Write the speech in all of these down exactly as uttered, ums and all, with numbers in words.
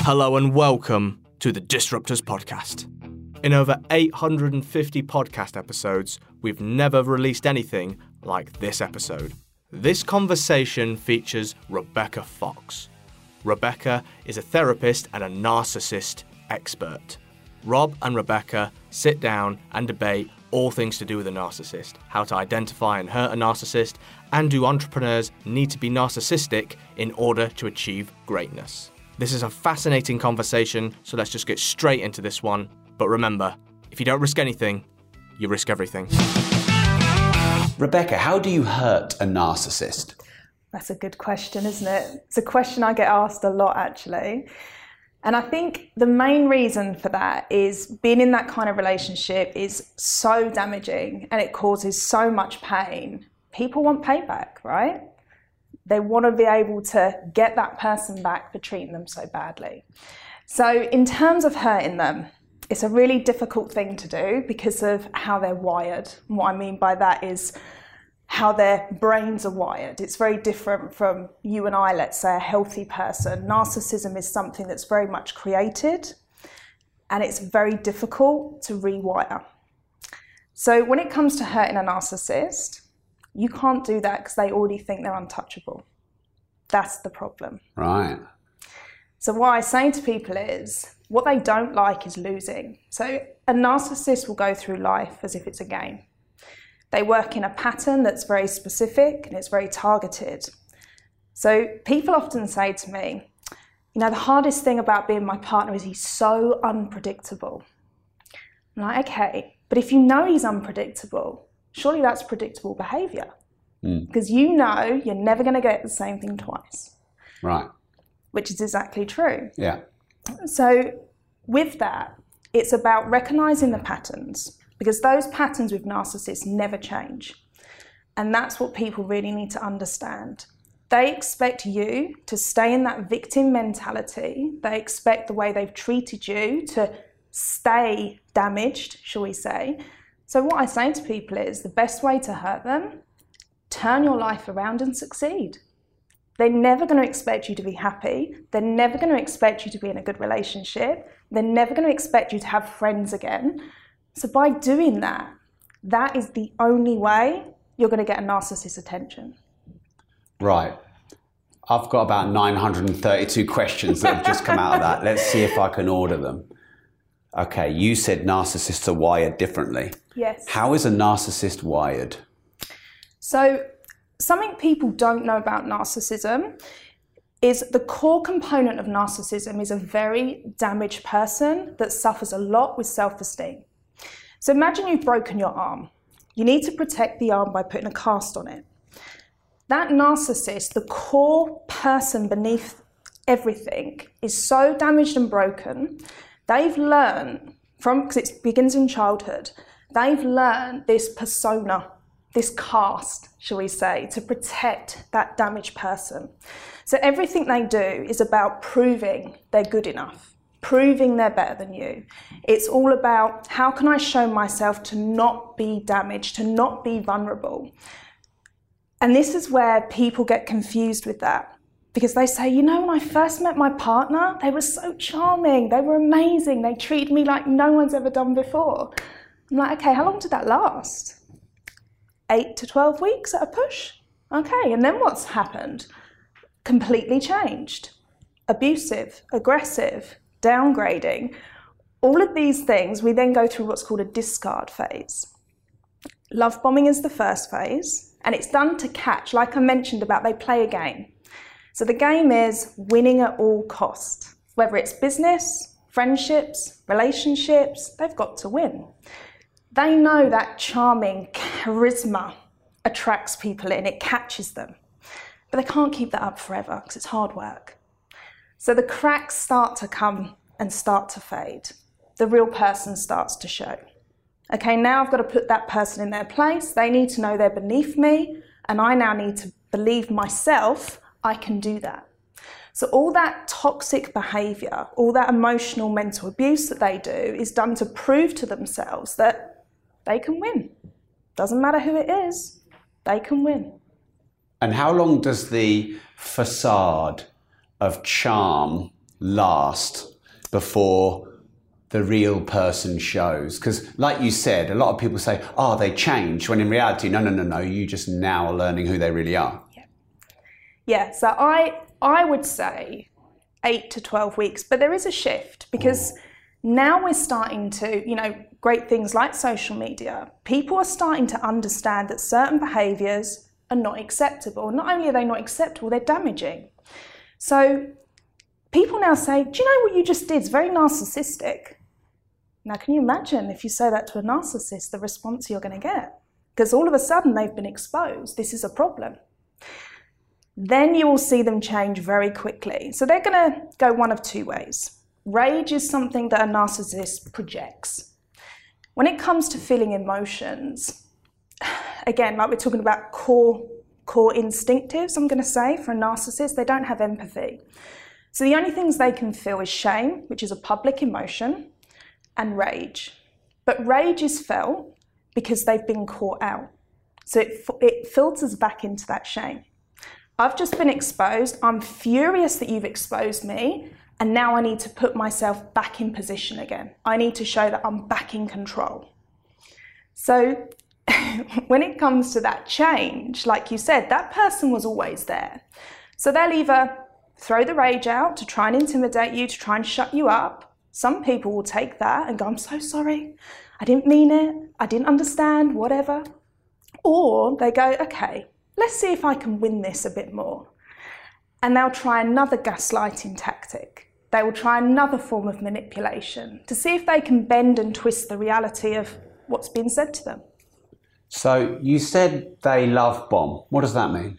Hello and welcome to the Disruptors Podcast. In over eight hundred fifty podcast episodes, we've never released anything like this episode. This conversation features Rebecca Fox. Rebecca is a therapist and a narcissist expert. Rob and Rebecca sit down and debate all things to do with a narcissist, how to identify and hurt a narcissist, and do entrepreneurs need to be narcissistic in order to achieve greatness. This is a fascinating conversation, so let's just get straight into this one. But remember, if you don't risk anything, you risk everything. Rebecca, how do you hurt a narcissist? That's a good question, isn't it? It's a question I get asked a lot, actually. And I think the main reason for that is being in that kind of relationship is so damaging and it causes so much pain. People want payback, right? They want to be able to get that person back for treating them so badly. So in terms of hurting them, it's a really difficult thing to do because of how they're wired. And what I mean by that is how their brains are wired. It's very different from you and I, let's say, a healthy person. Narcissism is something that's very much created and it's very difficult to rewire. So when it comes to hurting a narcissist, you can't do that because they already think they're untouchable. That's the problem. Right. So what I say to people is, what they don't like is losing. So a narcissist will go through life as if it's a game. They work in a pattern that's very specific and it's very targeted. So people often say to me, you know, the hardest thing about being my partner is he's so unpredictable. I'm like, okay, but if you know he's unpredictable, surely that's predictable behaviour. Mm. Because you know you're never going to get the same thing twice. Right. Which is exactly true. Yeah. So with that, it's about recognising the patterns, because those patterns with narcissists never change. And that's what people really need to understand. They expect you to stay in that victim mentality. They expect the way they've treated you to stay damaged, shall we say. So what I say to people is the best way to hurt them, turn your life around and succeed. They're never going to expect you to be happy. They're never going to expect you to be in a good relationship. They're never going to expect you to have friends again. So by doing that, that is the only way you're going to get a narcissist's attention. Right. I've got about nine hundred thirty-two questions that have just come out of that. Let's see if I can order them. Okay, you said narcissists are wired differently. Yes. How is a narcissist wired? So something people don't know about narcissism is the core component of narcissism is a very damaged person that suffers a lot with self-esteem. So imagine you've broken your arm. You need to protect the arm by putting a cast on it. That narcissist, the core person beneath everything, is so damaged and broken. They've learned from, because it begins in childhood, they've learned this persona, this cast, shall we say, to protect that damaged person. So everything they do is about proving they're good enough, proving they're better than you. It's all about how can I show myself to not be damaged, to not be vulnerable. And this is where people get confused with that. Because they say, you know, when I first met my partner, they were so charming, they were amazing, they treated me like no one's ever done before. I'm like, okay, how long did that last? Eight to twelve weeks at a push? Okay, and then what's happened? Completely changed. Abusive, aggressive, downgrading. All of these things, we then go through what's called a discard phase. Love bombing is the first phase, and it's done to catch, like I mentioned about they play a game. So the game is winning at all cost. Whether it's business, friendships, relationships, they've got to win. They know that charming charisma attracts people in, it catches them. But they can't keep that up forever because it's hard work. So the cracks start to come and start to fade. The real person starts to show. Okay, now I've got to put that person in their place. They need to know they're beneath me, and I now need to believe myself I can do that. So all that toxic behaviour, all that emotional mental abuse that they do is done to prove to themselves that they can win. Doesn't matter who it is, they can win. And how long does the facade of charm last before the real person shows? Because like you said, a lot of people say, oh, they changed, when in reality, no, no, no, no, you just now are learning who they really are. Yeah, yeah. So I, I would say eight to twelve weeks, but there is a shift because Ooh. Now we're starting to, you know, great things like social media. People are starting to understand that certain behaviours are not acceptable. Not only are they not acceptable, they're damaging. So people now say, do you know what you just did? It's very narcissistic. Now, can you imagine if you say that to a narcissist, the response you're going to get? Because all of a sudden they've been exposed. This is a problem. Then you will see them change very quickly. So they're going to go one of two ways. Rage is something that a narcissist projects. When it comes to feeling emotions, again, like we're talking about core, core instinctives, I'm going to say, for a narcissist, they don't have empathy. So the only things they can feel is shame, which is a public emotion, and rage. But rage is felt because they've been caught out. So it, it filters back into that shame. I've just been exposed. I'm furious that you've exposed me. And now I need to put myself back in position again. I need to show that I'm back in control. So when it comes to that change, like you said, that person was always there. So they'll either throw the rage out to try and intimidate you, to try and shut you up. Some people will take that and go, I'm so sorry. I didn't mean it. I didn't understand, whatever. Or they go, okay, let's see if I can win this a bit more. And they'll try another gaslighting tactic. They will try another form of manipulation to see if they can bend and twist the reality of what's been said to them. So you said they love bomb. What does that mean?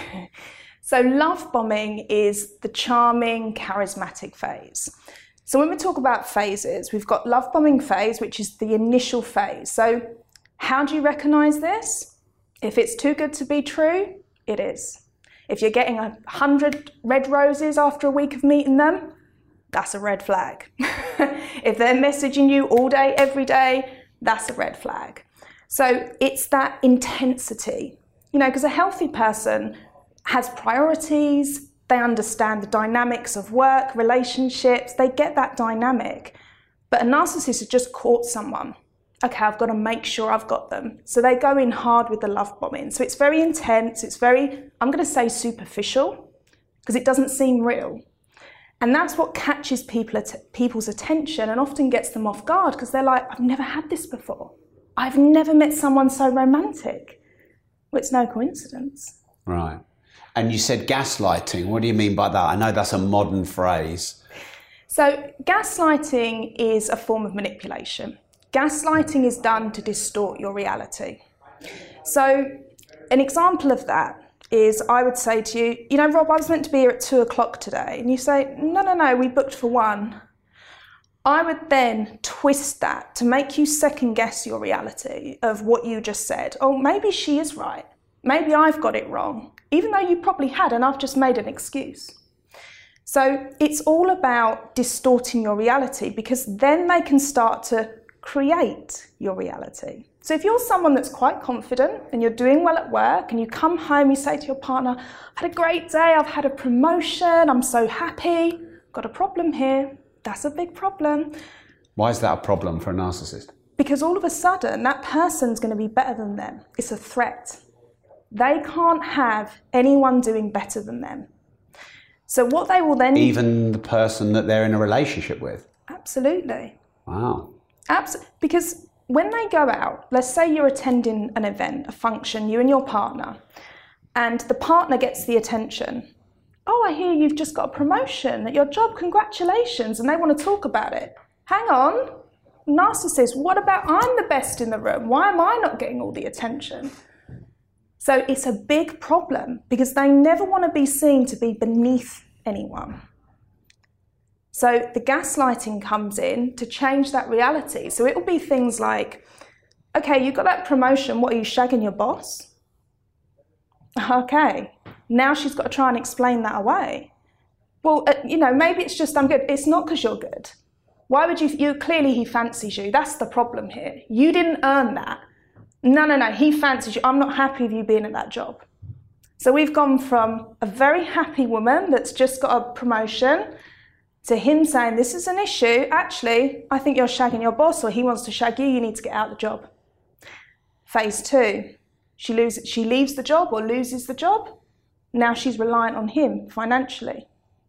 So love bombing is the charming, charismatic phase. So when we talk about phases, we've got love bombing phase, which is the initial phase. So how do you recognize this? If it's too good to be true, it is. If you're getting a hundred red roses after a week of meeting them, that's a red flag. If they're messaging you all day, every day, that's a red flag. So it's that intensity, you know, because a healthy person has priorities, they understand the dynamics of work, relationships, they get that dynamic. But a narcissist has just caught someone. Okay, I've got to make sure I've got them. So they go in hard with the love bombing. So it's very intense, it's very, I'm going to say superficial, because it doesn't seem real. And that's what catches people at people's attention and often gets them off guard, because they're like, I've never had this before. I've never met someone so romantic. Well, it's no coincidence. Right. And you said gaslighting. What do you mean by that? I know that's a modern phrase. So gaslighting is a form of manipulation. Gaslighting is done to distort your reality. So an example of that is I would say to you, you know, Rob, I was meant to be here at two o'clock today. And you say, no, no, no, we booked for one. I would then twist that to make you second guess your reality of what you just said. Oh, maybe she is right. Maybe I've got it wrong, even though you probably had, and I've just made an excuse. So it's all about distorting your reality, because then they can start to create your reality. So if you're someone that's quite confident and you're doing well at work and you come home, you say to your partner, I've had a great day, I've had a promotion, I'm so happy, got a problem here. That's a big problem. Why is that a problem for a narcissist? Because all of a sudden that person's going to be better than them. It's a threat. They can't have anyone doing better than them. So what they will then... Even the person that they're in a relationship with? Absolutely. Wow. Absolutely. Because when they go out, let's say you're attending an event, a function, you and your partner, and the partner gets the attention. Oh, I hear you've just got a promotion at your job, congratulations, and they want to talk about it. Hang on, narcissist, what about I'm the best in the room? Why am I not getting all the attention? So it's a big problem because they never want to be seen to be beneath anyone. So the gaslighting comes in to change that reality. So it will be things like, okay, you got that promotion, what, are you shagging your boss? Okay, now she's got to try and explain that away. Well, uh, you know, maybe it's just I'm good. It's not because you're good. Why would you, you, clearly he fancies you. That's the problem here. You didn't earn that. No, no, no, he fancies you. I'm not happy with you being at that job. So we've gone from a very happy woman that's just got a promotion to him saying, this is an issue, actually, I think you're shagging your boss, or he wants to shag you, you need to get out of the job. Phase two, she loses, she leaves the job or loses the job. Now she's reliant on him financially.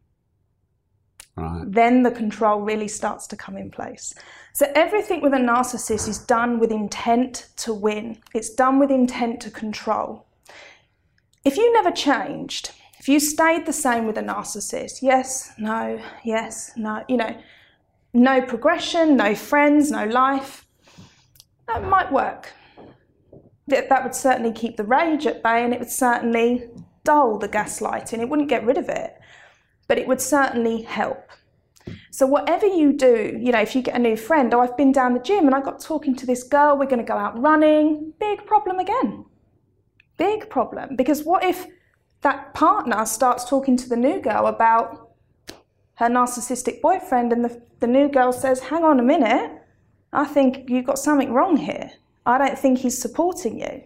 Right. Then the control really starts to come in place. So everything with a narcissist is done with intent to win. It's done with intent to control. If you never changed, if you stayed the same with a narcissist, yes, no, yes, no, you know, no progression, no friends, no life, that might work. That, that would certainly keep the rage at bay, and it would certainly dull the gaslighting. It wouldn't get rid of it, but it would certainly help. So whatever you do, you know, if you get a new friend, oh, I've been down the gym and I got talking to this girl, we're going to go out running, big problem again. Big problem. Because what if that partner starts talking to the new girl about her narcissistic boyfriend, and the, the new girl says, hang on a minute, I think you've got something wrong here. I don't think he's supporting you.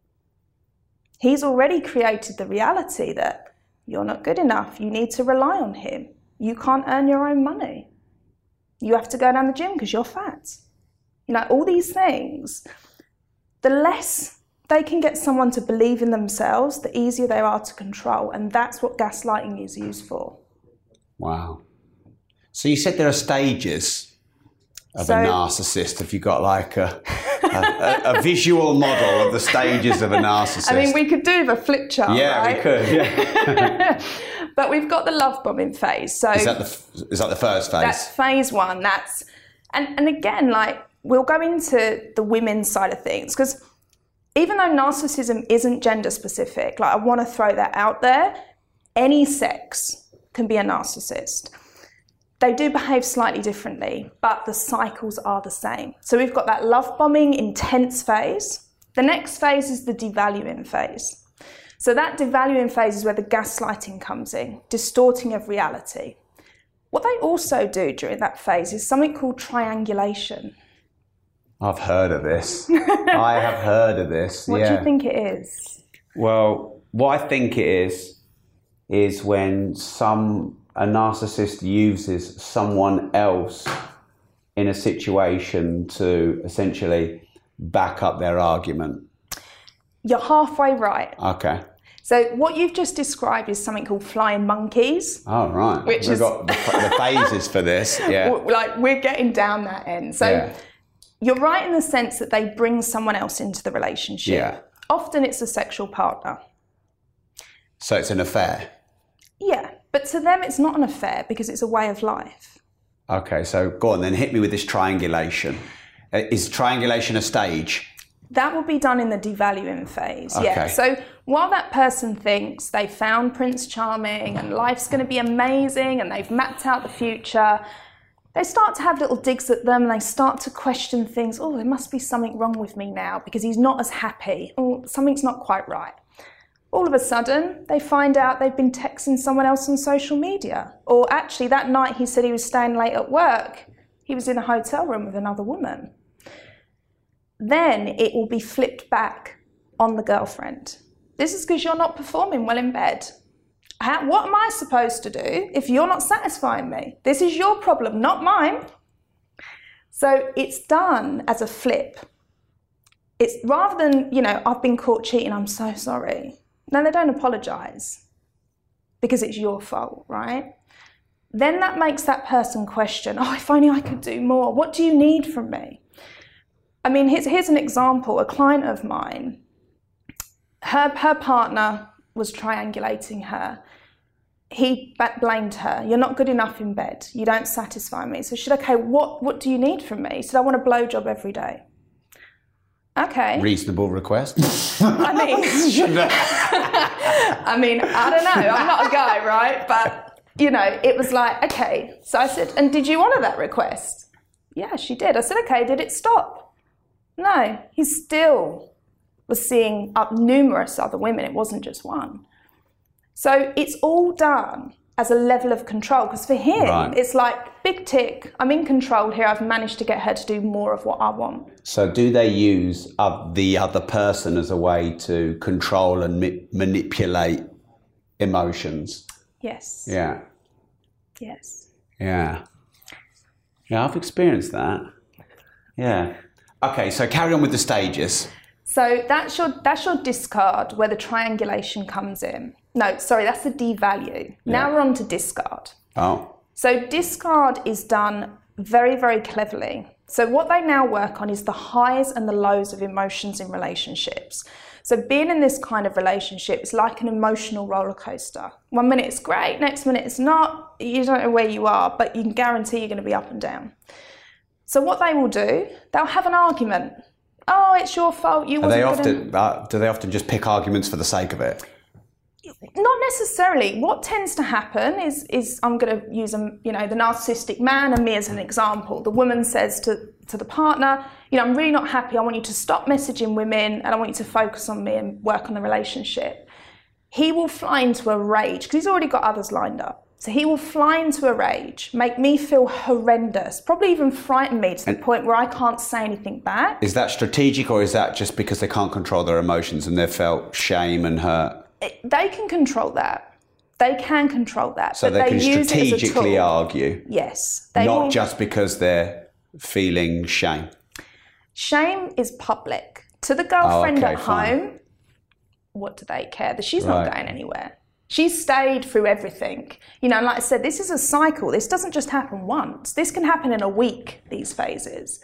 He's already created the reality that you're not good enough. You need to rely on him. You can't earn your own money. You have to go down the gym because you're fat. You know, all these things. The less they can get someone to believe in themselves, the easier they are to control. And that's what gaslighting is used for. Wow. So you said there are stages of So- a narcissist. Have you got like a, a, a visual model of the stages of a narcissist? I mean, we could do the flip chart, yeah, right? we could. Yeah. But we've got the love bombing phase. So Is that the f- is that the first phase? that's phase one. That's and, and again, like, we'll go into the women's side of things, because even though narcissism isn't gender specific, like, I want to throw that out there, any sex can be a narcissist. They do behave slightly differently, but the cycles are the same. So we've got that love bombing intense phase. The next phase is the devaluing phase. So that devaluing phase is where the gaslighting comes in, distorting of reality. What they also do during that phase is something called triangulation. I've heard of this. I have heard of this. What yeah. do you think it is? Well, what I think it is is when some a narcissist uses someone else in a situation to essentially back up their argument. You're halfway right. Okay. So what you've just described is something called flying monkeys. Oh, right. Which We've is- got the, the phases for this. Yeah. W- Like, we're getting down that end. So Yeah. you're right in the sense that they bring someone else into the relationship. Yeah. Often it's a sexual partner. So it's an affair. Yeah, but to them it's not an affair because it's a way of life. Okay, so go on then, hit me with this triangulation. Uh, Is triangulation a stage? That will be done in the devaluing phase, Okay. yeah. So while that person thinks they found Prince Charming and life's going to be amazing and they've mapped out the future, they start to have little digs at them and they start to question things. Oh, there must be something wrong with me now because he's not as happy. Oh, something's not quite right. All of a sudden, they find out they've been texting someone else on social media. Or actually, that night he said he was staying late at work. He was in a hotel room with another woman. Then it will be flipped back on the girlfriend. This is because you're not performing well in bed. How, what am I supposed to do if you're not satisfying me? This is your problem, not mine. So it's done as a flip. It's rather than, you know, I've been caught cheating, I'm so sorry. No, they don't apologise because it's your fault, right? Then that makes that person question, oh, if only I could do more. What do you need from me? I mean, here's, here's an example. A client of mine, her, her partner was triangulating her. He ba- blamed her. You're not good enough in bed. You don't satisfy me. So she said, okay, what, what do you need from me? He said, I want a blowjob every day. Okay. Reasonable request. I mean, I mean, I don't know. I'm not a guy, right? But, you know, it was like, okay. So I said, and did you honour that request? Yeah, she did. I said, okay, did it stop? No, he still was seeing up numerous other women. It wasn't just one. So it's all done as a level of control. Because for him, Right. it's like, big tick, I'm in control here. I've managed to get her to do more of what I want. So do they use uh, the other person as a way to control and ma- manipulate emotions? Yes. Yeah. Yes. Yeah. Yeah, I've experienced that. Yeah. Okay, so carry on with the stages. So that's your that's your discard where the triangulation comes in. No, sorry, that's the devalue. Now Yeah. we're on to discard. Oh. So discard is done very, very cleverly. So what they now work on is the highs and the lows of emotions in relationships. So being in this kind of relationship is like an emotional roller coaster. One minute it's great, next minute it's not. You don't know where you are, but you can guarantee you're going to be up and down. So what they will do, they'll have an argument. Oh, it's your fault. You Are they wasn't often? gonna... Uh, do they often just pick arguments for the sake of it? Not necessarily. What tends to happen is, is I'm going to use, um, you know, the narcissistic man and me as an example. The woman says to, to the partner, you know, I'm really not happy. I want you to stop messaging women and I want you to focus on me and work on the relationship. He will fly into a rage because he's already got others lined up. So he will fly into a rage, make me feel horrendous, probably even frighten me to the point where I can't say anything back. Is that strategic, or is that just because they can't control their emotions and they've felt shame and hurt? It, they can control that. They can control that. So but they, they can use strategically it as a tool. argue, Yes. They not will... just because they're feeling shame. Shame is public. To the girlfriend oh, okay, at fine. home, what do they care? That she's Right. not going anywhere. She's stayed through everything. You know, and like I said, this is a cycle. This doesn't just happen once. This can happen in a week, these phases.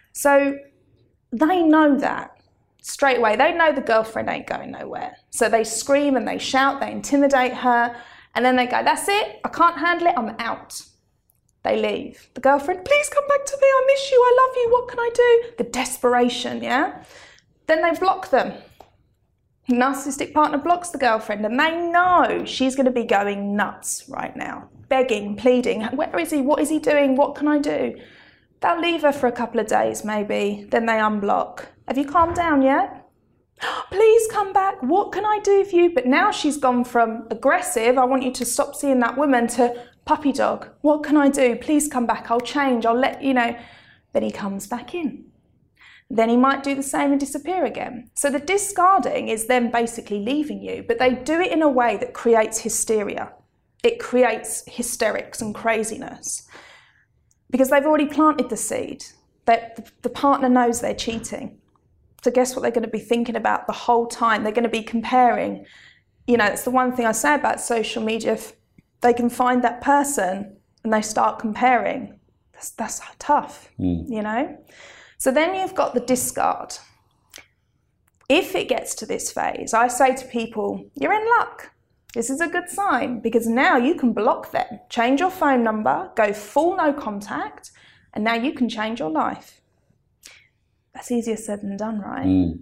So they know that straight away. They know the girlfriend ain't going nowhere. So they scream and they shout, they intimidate her, and then they go, that's it, I can't handle it, I'm out. They leave. The girlfriend, please come back to me, I miss you, I love you, what can I do? The desperation, yeah? Then they block them. Narcissistic partner blocks the girlfriend and they know she's going to be going nuts right now, begging, pleading, where is he, what is he doing, what can I do? They'll leave her for a couple of days maybe, then they unblock. Have you calmed down yet? Please come back, what can I do for you? But now she's gone from aggressive, I want you to stop seeing that woman, to puppy dog, what can I do? Please come back, I'll change, I'll let you know. Then he comes back in. Then he might do the same and disappear again. So the discarding is them basically leaving you, but they do it in a way that creates hysteria. It creates hysterics and craziness because they've already planted the seed. That the partner knows they're cheating. So guess what they're going to be thinking about the whole time? They're going to be comparing. You know, it's the one thing I say about social media. If they can find that person and they start comparing, that's, that's tough, mm. you know? So then you've got the discard. If it gets to this phase, I say to people, you're in luck. This is a good sign because now you can block them, change your phone number, go full no contact, and now you can change your life. That's easier said than done, right? Mm.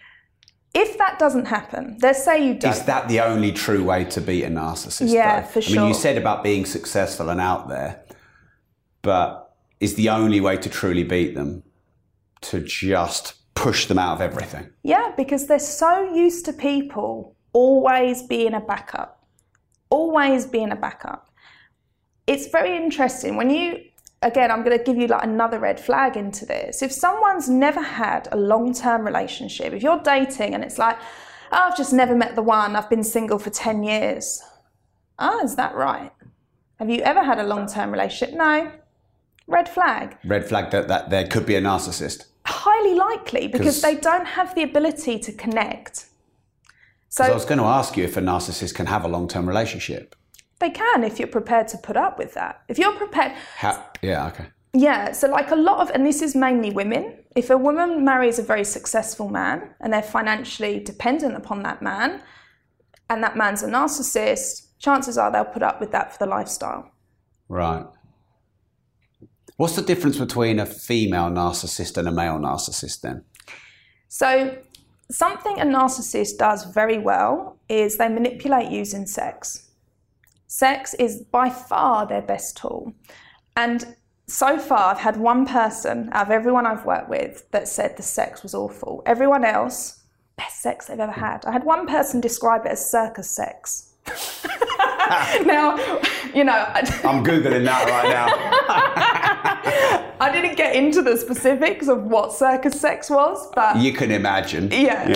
If that doesn't happen, let's say you don't. Is that the only true way to beat a narcissist? Yeah, though? for sure. I mean, you said about being successful and out there, but is the only way to truly beat them to just push them out of everything? Yeah, because they're so used to people always being a backup, always being a backup. It's very interesting when you, again, I'm going to give you like another red flag into this. If someone's never had a long-term relationship, if you're dating and it's like, oh, I've just never met the one, I've been single for ten years. Oh, is that right? Have you ever had a long-term relationship? No. Red flag. Red flag that, that there could be a narcissist. Highly likely, because they don't have the ability to connect. So I was going to ask you if a narcissist can have a long-term relationship. They can if you're prepared to put up with that. If you're prepared... How, yeah, okay. Yeah, so like a lot of, and this is mainly women, if a woman marries a very successful man and they're financially dependent upon that man, and that man's a narcissist, chances are they'll put up with that for the lifestyle. Right. What's the difference between a female narcissist and a male narcissist then? So something a narcissist does very well is they manipulate using sex. Sex is by far their best tool. And so far I've had one person out of everyone I've worked with that said the sex was awful. Everyone else, best sex they've ever had. I had one person describe it as circus sex. Now, you know... I'm Googling that right now. I didn't get into the specifics of what circus sex was, but... You can imagine. Yeah.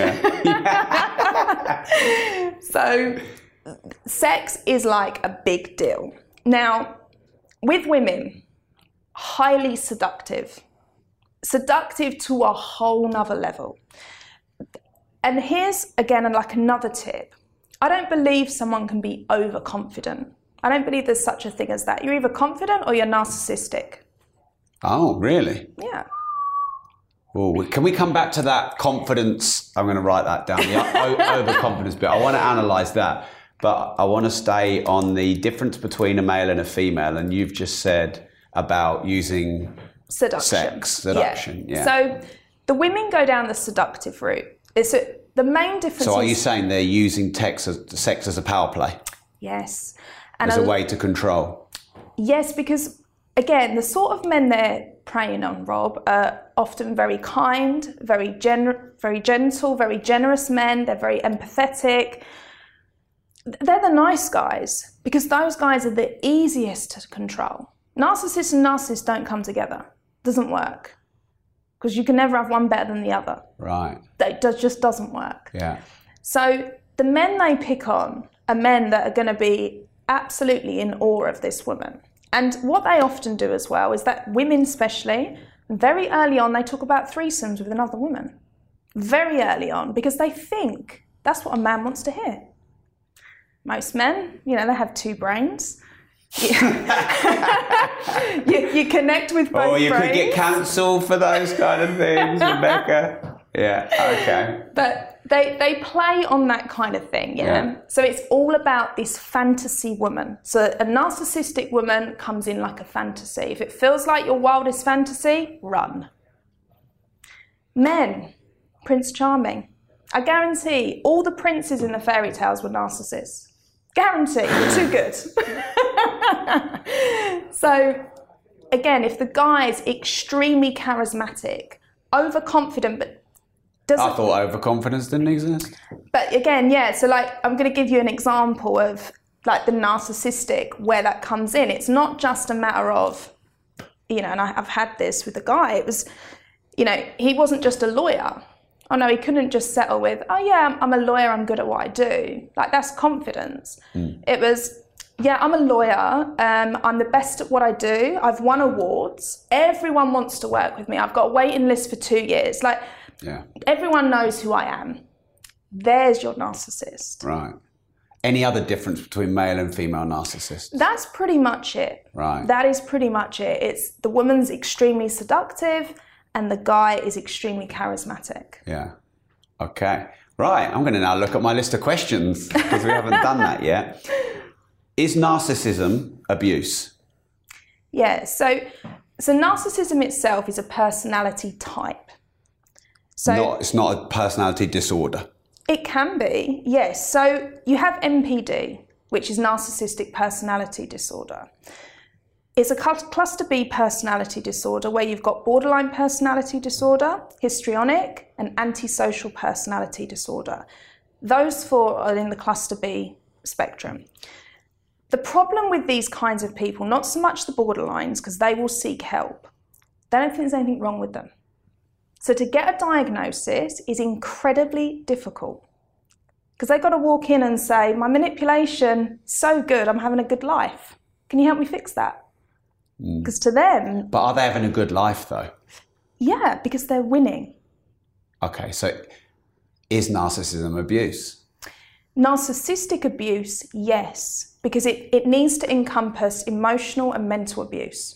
yeah. So, sex is like a big deal. Now, with women, highly seductive. Seductive to a whole nother level. And here's, again, like another tip. I don't believe someone can be overconfident. I don't believe there's such a thing as that. You're either confident or you're narcissistic. Oh, really? Yeah. Well, can we come back to that confidence? I'm going to write that down, the o- overconfidence bit. I want to analyse that, but I want to stay on the difference between a male and a female. And you've just said about using seduction. sex, seduction. Yeah. yeah. So the women go down the seductive route. It's a, the main difference. So are is, you saying they're using tex as, sex as a power play? Yes. And as a, a way to control? Yes, because again, the sort of men they're preying on, Rob, are often very kind, very gen- very gentle, very generous men. They're very empathetic. They're the nice guys because those guys are the easiest to control. Narcissists and narcissists don't come together. Doesn't work. Because you can never have one better than the other. Right. That does, just doesn't work. Yeah. So the men they pick on are men that are going to be absolutely in awe of this woman. And what they often do as well is that women especially, very early on, they talk about threesomes with another woman. Very early on, because they think that's what a man wants to hear. Most men, you know, they have two brains. you, you connect with both Oh, you brains. could get cancelled for those kind of things, Rebecca. Yeah, okay. But they they play on that kind of thing, yeah? yeah. So it's all about this fantasy woman. So a narcissistic woman comes in like a fantasy. If it feels like your wildest fantasy, run. Men, Prince Charming. I guarantee all the princes in the fairy tales were narcissists. Guarantee, you're too good. So, again, if the guy's extremely charismatic, overconfident, but doesn't... I thought overconfidence didn't exist. But again, yeah, so like, I'm going to give you an example of like the narcissistic, where that comes in. It's not just a matter of, you know, and I, I've had this with the guy, it was, you know, he wasn't just a lawyer. Oh no, he couldn't just settle with, oh yeah, I'm, I'm a lawyer, I'm good at what I do. Like, that's confidence. Mm. It was, yeah, I'm a lawyer, um, I'm the best at what I do, I've won awards, everyone wants to work with me, I've got a waiting list for two years. Like, yeah. Everyone knows who I am. There's your narcissist. Right. Any other difference between male and female narcissists? That's pretty much it. Right. That is pretty much it. It's the woman's extremely seductive and the guy is extremely charismatic. Yeah. Okay. Right. I'm going to now look at my list of questions because we haven't done that yet. Is narcissism abuse? Yeah. So, so narcissism itself is a personality type. So not, it's not a personality disorder. It can be, yes. So you have N P D, which is narcissistic personality disorder. It's a cluster B personality disorder where you've got borderline personality disorder, histrionic, and antisocial personality disorder. Those four are in the cluster B spectrum. The problem with these kinds of people, not so much the borderlines, because they will seek help. They don't think there's anything wrong with them. So to get a diagnosis is incredibly difficult because they've got to walk in and say, my manipulation, so good, I'm having a good life. Can you help me fix that? Because mm. to them... But are they having a good life though? Yeah, because they're winning. Okay, so is narcissism abuse? Narcissistic abuse, yes, because it, it needs to encompass emotional and mental abuse.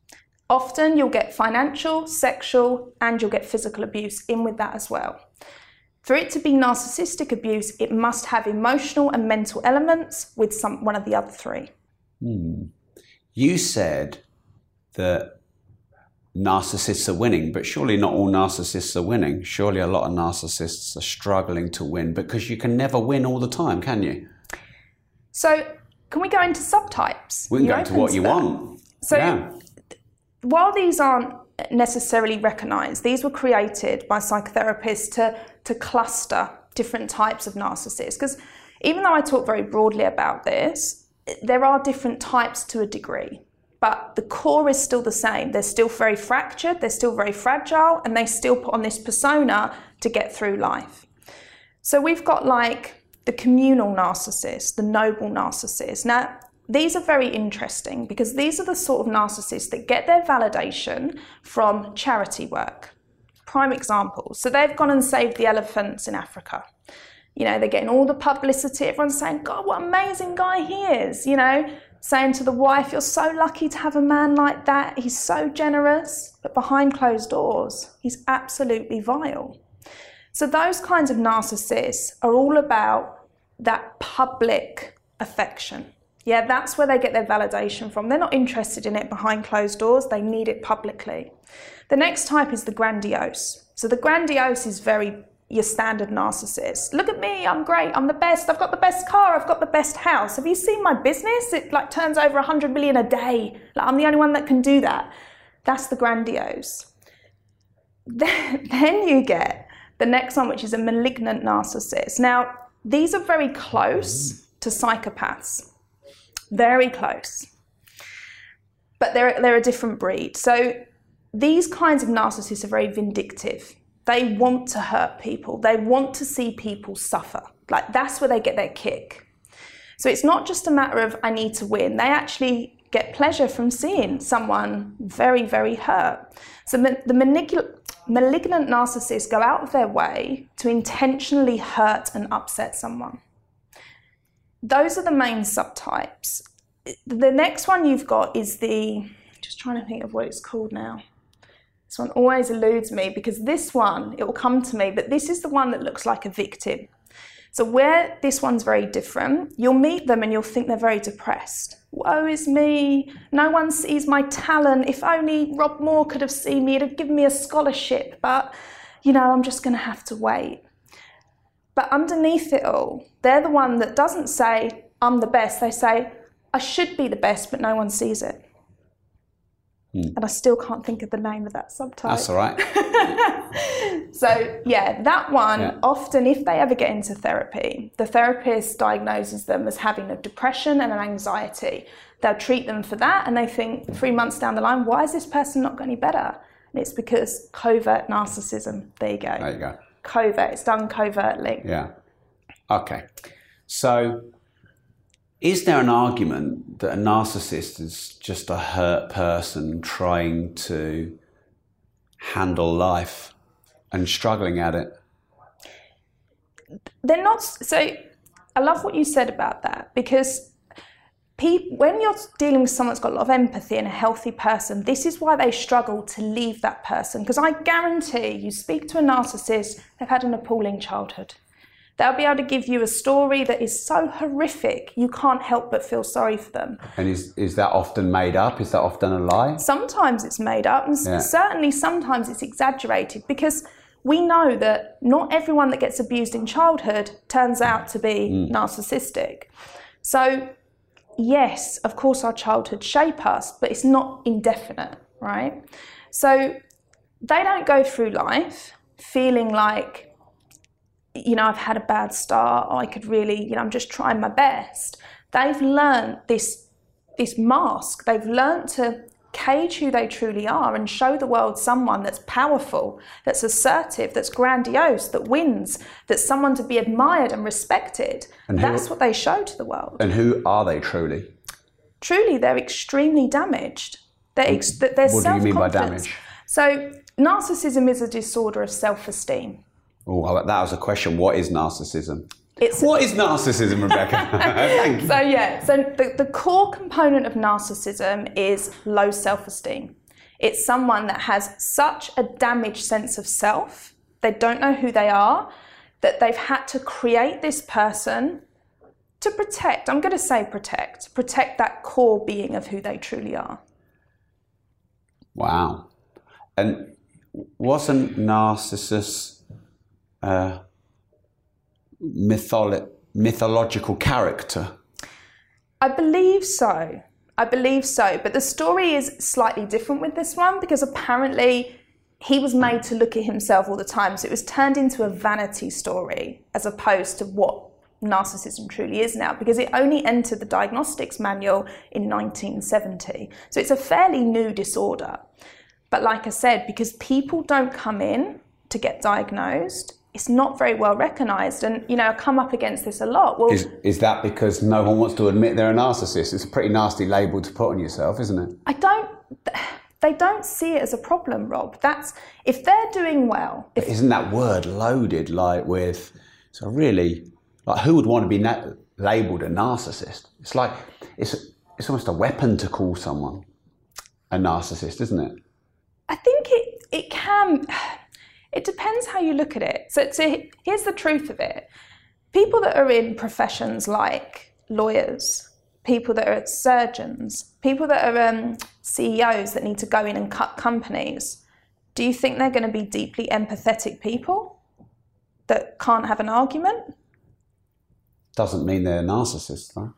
Often you'll get financial, sexual, and you'll get physical abuse in with that as well. For it to be narcissistic abuse, it must have emotional and mental elements with some one of the other three. Hmm. You said that narcissists are winning, but surely not all narcissists are winning. Surely a lot of narcissists are struggling to win because you can never win all the time, can you? So can we go into subtypes? We can go into what you want. So. Yeah. While these aren't necessarily recognised, these were created by psychotherapists to, to cluster different types of narcissists. Because even though I talk very broadly about this, there are different types to a degree. But the core is still the same. They're still very fractured, they're still very fragile, and they still put on this persona to get through life. So we've got like the communal narcissist, the noble narcissist. Now, these are very interesting because these are the sort of narcissists that get their validation from charity work. Prime example. So they've gone and saved the elephants in Africa. You know, they're getting all the publicity. Everyone's saying, God, what an amazing guy he is. You know, saying to the wife, you're so lucky to have a man like that. He's so generous. But behind closed doors, he's absolutely vile. So those kinds of narcissists are all about that public affection. Yeah, that's where they get their validation from. They're not interested in it behind closed doors. They need it publicly. The next type is the grandiose. So the grandiose is very your standard narcissist. Look at me, I'm great, I'm the best, I've got the best car, I've got the best house. Have you seen my business? It like turns over one hundred million a day. Like, I'm the only one that can do that. That's the grandiose. Then, then you get the next one, which is a malignant narcissist. Now, these are very close to psychopaths. Very close. But they're, they're a different breed. So these kinds of narcissists are very vindictive. They want to hurt people. They want to see people suffer. Like, that's where they get their kick. So it's not just a matter of, I need to win. They actually get pleasure from seeing someone very, very hurt. So the malig- malignant narcissists go out of their way to intentionally hurt and upset someone. Those are the main subtypes. The next one you've got is the, just trying to think of what it's called now. This one always eludes me because this one, it will come to me, but this is the one that looks like a victim. So where this one's very different, you'll meet them and you'll think they're very depressed. Woe is me, no one sees my talent. If only Rob Moore could have seen me, it'd have given me a scholarship, but you know, I'm just gonna have to wait. But underneath it all, they're the one that doesn't say, I'm the best. They say, I should be the best, but no one sees it. Mm. And I still can't think of the name of that subtype. That's all right. So, yeah, that one, yeah. often if they ever get into therapy, the therapist diagnoses them as having a depression and an anxiety. They'll treat them for that and they think three months down the line, why is this person not got any better? And it's because covert narcissism. There you go. There you go. Covert. It's done covertly. Yeah. Okay. So, is there an argument that a narcissist is just a hurt person trying to handle life and struggling at it? They're not. So I love what you said about that because people, when you're dealing with someone that's got a lot of empathy and a healthy person, this is why they struggle to leave that person. Because I guarantee you speak to a narcissist, they've had an appalling childhood. They'll be able to give you a story that is so horrific, you can't help but feel sorry for them. And is, is that often made up? Is that often a lie? Sometimes it's made up, and yeah. certainly sometimes it's exaggerated, because we know that not everyone that gets abused in childhood turns out to be mm. narcissistic. So, yes, of course our childhood shape us, but it's not indefinite, right? So they don't go through life feeling like, you know, I've had a bad start, I could really, you know, I'm just trying my best. They've learned this, this mask. They've learned to cage who they truly are and show the world someone that's powerful, that's assertive, that's grandiose, that wins, that's someone to be admired and respected. And that's who, what they show to the world. And who are they truly? Truly, they're extremely damaged. They're, ex- they're what do you mean by damage? So narcissism is a disorder of self-esteem. Oh, that was a question. What is narcissism? It's, what is narcissism, Rebecca? Thank you. So yeah, so the, the core component of narcissism is low self-esteem. It's someone that has such a damaged sense of self, they don't know who they are, that they've had to create this person to protect, I'm going to say protect, protect that core being of who they truly are. Wow. And wasn't narcissist Uh, mytholo- mythological character? I believe so. I believe so. But the story is slightly different with this one because apparently he was made to look at himself all the time. So it was turned into a vanity story as opposed to what narcissism truly is now, because it only entered the diagnostics manual in nineteen seventy. So it's a fairly new disorder. But like I said, because people don't come in to get diagnosed, it's not very well recognised. And, you know, I come up against this a lot. Well, is, is that because no one wants to admit they're a narcissist? It's a pretty nasty label to put on yourself, isn't it? I don't... They don't see it as a problem, Rob. That's... If they're doing well... If, isn't that word loaded, like, with... So really... Like, who would want to be na- labelled a narcissist? It's like... It's, it's almost a weapon to call someone a narcissist, isn't it? I think it, it can... It depends how you look at it. So, so here's the truth of it. People that are in professions like lawyers, people that are surgeons, people that are um, C E Os that need to go in and cut companies, do you think they're going to be deeply empathetic people that can't have an argument? Doesn't mean they're narcissists, though.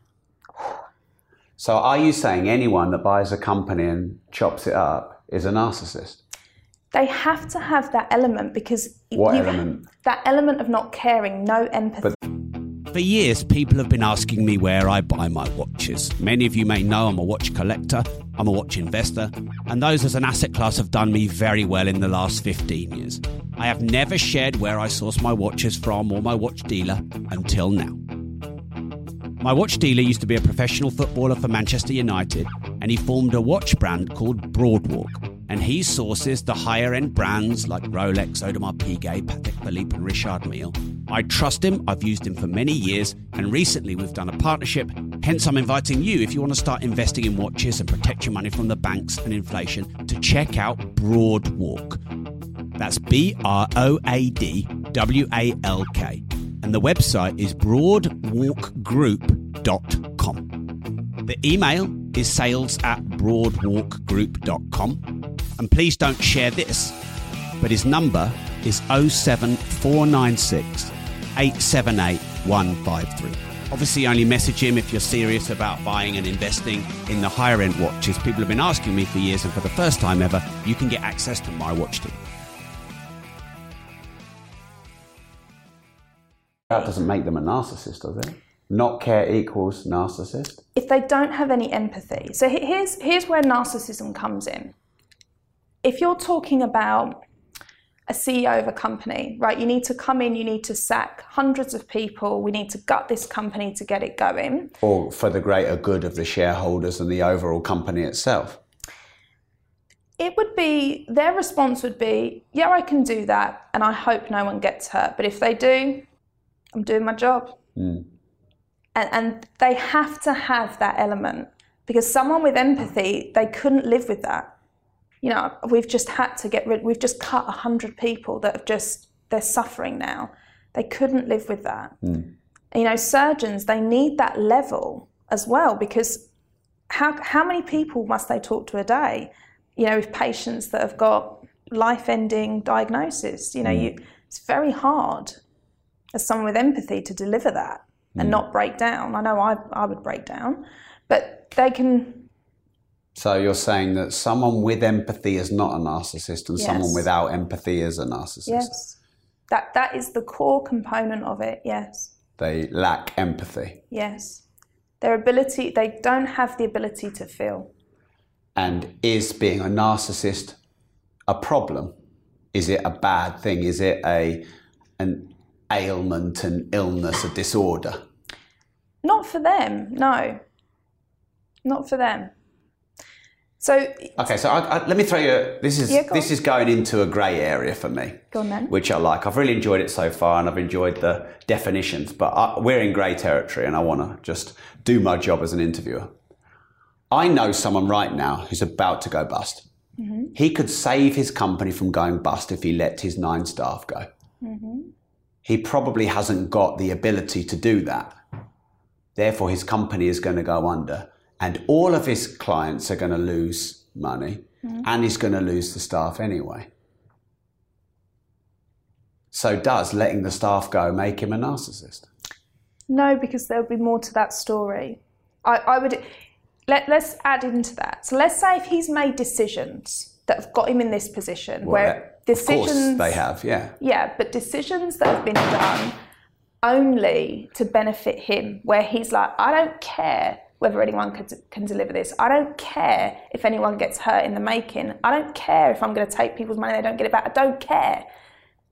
So are you saying anyone that buys a company and chops it up is a narcissist? They have to have that element because... What you, element? That element of not caring, no empathy. But For years, people have been asking me where I buy my watches. Many of you may know I'm a watch collector, I'm a watch investor, and those as an asset class have done me very well in the last fifteen years. I have never shared where I source my watches from or my watch dealer until now. My watch dealer used to be a professional footballer for Manchester United, and he formed a watch brand called Broadwalk. And he sources the higher-end brands like Rolex, Audemars Piguet, Patek Philippe and Richard Mille. I trust him, I've used him for many years, and recently we've done a partnership. Hence, I'm inviting you, if you want to start investing in watches and protect your money from the banks and inflation, to check out Broadwalk. That's B R O A D W A L K. And the website is broadwalk group dot com. The email is sales at broadwalk group dot com. And please don't share this, but his number is oh seven four nine six, eight seven eight, one five three. Obviously, only message him if you're serious about buying and investing in the higher-end watches. People have been asking me for years, and for the first time ever, you can get access to my watch deal. That doesn't make them a narcissist, does it? Not care equals narcissist? If they don't have any empathy. So here's, here's where narcissism comes in. If you're talking about a C E O of a company, right, you need to come in, you need to sack hundreds of people, we need to gut this company to get it going. Or for the greater good of the shareholders and the overall company itself. It would be, their response would be, yeah, I can do that, and I hope no one gets hurt. But if they do, I'm doing my job. Mm. And, and they have to have that element, because someone with empathy, they couldn't live with that. You know, we've just had to get rid, we've just cut a hundred people that have just, they're suffering now. They couldn't live with that. Mm. You know, surgeons, they need that level as well, because how how many people must they talk to a day? You know, with patients that have got life-ending diagnosis. You know, Mm. you, it's very hard as someone with empathy to deliver that and Mm. not break down. I know I I would break down, but they can. So you're saying that someone with empathy is not a narcissist and Yes. someone without empathy is a narcissist? Yes, that that is the core component of it. Yes. They lack empathy. Yes, their ability, they don't have the ability to feel. And is being a narcissist a problem? Is it a bad thing? Is it a an ailment, an illness, a disorder? Not for them, no. Not for them. So Okay, so I, I, let me throw you. This is Yeah, go this on. is going into a grey area for me, Go on then. which I like. I've really enjoyed it so far, and I've enjoyed the definitions. But I, we're in grey territory, and I want to just do my job as an interviewer. I know someone right now who's about to go bust. Mm-hmm. He could save his company from going bust if he let his nine staff go. Mm-hmm. He probably hasn't got the ability to do that. Therefore, his company is going to go under. And all of his clients are going to lose money, mm-hmm. and he's going to lose the staff anyway. So does letting the staff go make him a narcissist? No, because there'll be more to that story. I, I would, let, let's add into that. So let's say if he's made decisions that have got him in this position, Well, where that- decisions... Of course they have, yeah. Yeah, but decisions that have been done only to benefit him, where he's like, I don't care whether anyone can, can deliver this. I don't care if anyone gets hurt in the making. I don't care if I'm going to take people's money, they don't get it back. I don't care. Like,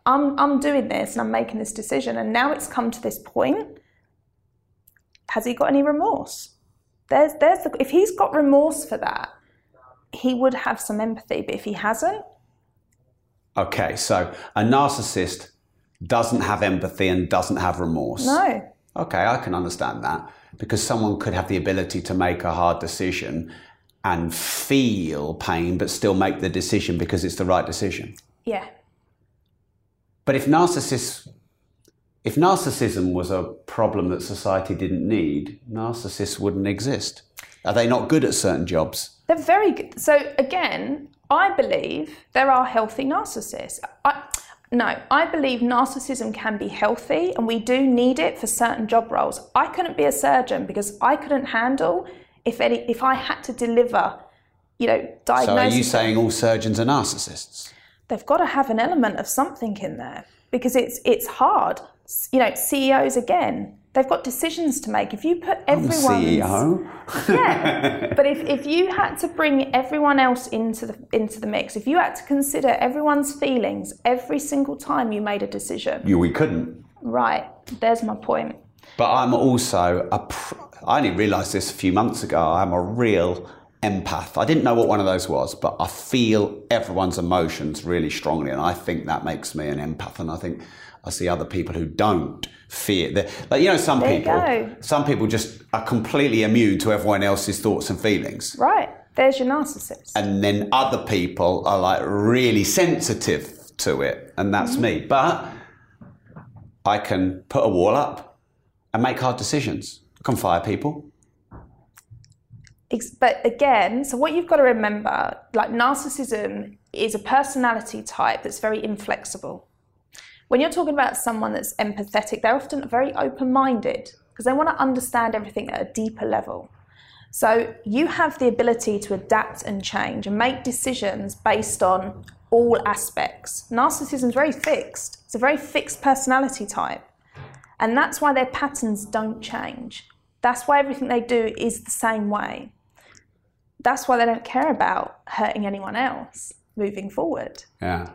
I'm I'm doing this and I'm making this decision, and now it's come to this point. Has he got any remorse? There's there's the, if he's got remorse for that, he would have some empathy. But if he hasn't, okay, so a narcissist doesn't have empathy and doesn't have remorse. no. Okay, I can understand that, because someone could have the ability to make a hard decision and feel pain, but still make the decision because it's the right decision. Yeah. But if narcissists, if narcissism was a problem that society didn't need, narcissists wouldn't exist. Are they not good at certain jobs? They're very good. So again, I believe there are healthy narcissists. I, no, I believe narcissism can be healthy, and we do need it for certain job roles. I couldn't be a surgeon because I couldn't handle if any if I had to deliver, you know, diagnosis. So are you saying all surgeons are narcissists? They've got to have an element of something in there because it's it's hard. You know, C E Os again. They've got decisions to make. If you put everyone's... I'm a C E O. Yeah, but if, if you had to bring everyone else into the into the mix, if you had to consider everyone's feelings every single time you made a decision... Yeah, we couldn't. Right, there's my point. But I'm also... a. Pr- I only realised this a few months ago. I'm a real empath. I didn't know what one of those was, but I feel everyone's emotions really strongly, and I think that makes me an empath. And I think I see other people who don't feel that. Like, you know, some There you people, go. some people just are completely immune to everyone else's thoughts and feelings. Right, there's your narcissist. And then other people are like really sensitive to it, and that's mm-hmm. me. But I can put a wall up and make hard decisions. I can fire people. But again, so what you've got to remember, like narcissism is a personality type that's very inflexible. When you're talking about someone that's empathetic, they're often very open-minded because they want to understand everything at a deeper level. So you have the ability to adapt and change and make decisions based on all aspects. Narcissism is very fixed. It's a very fixed personality type. And that's why their patterns don't change. That's why everything they do is the same way. That's why they don't care about hurting anyone else moving forward. Yeah.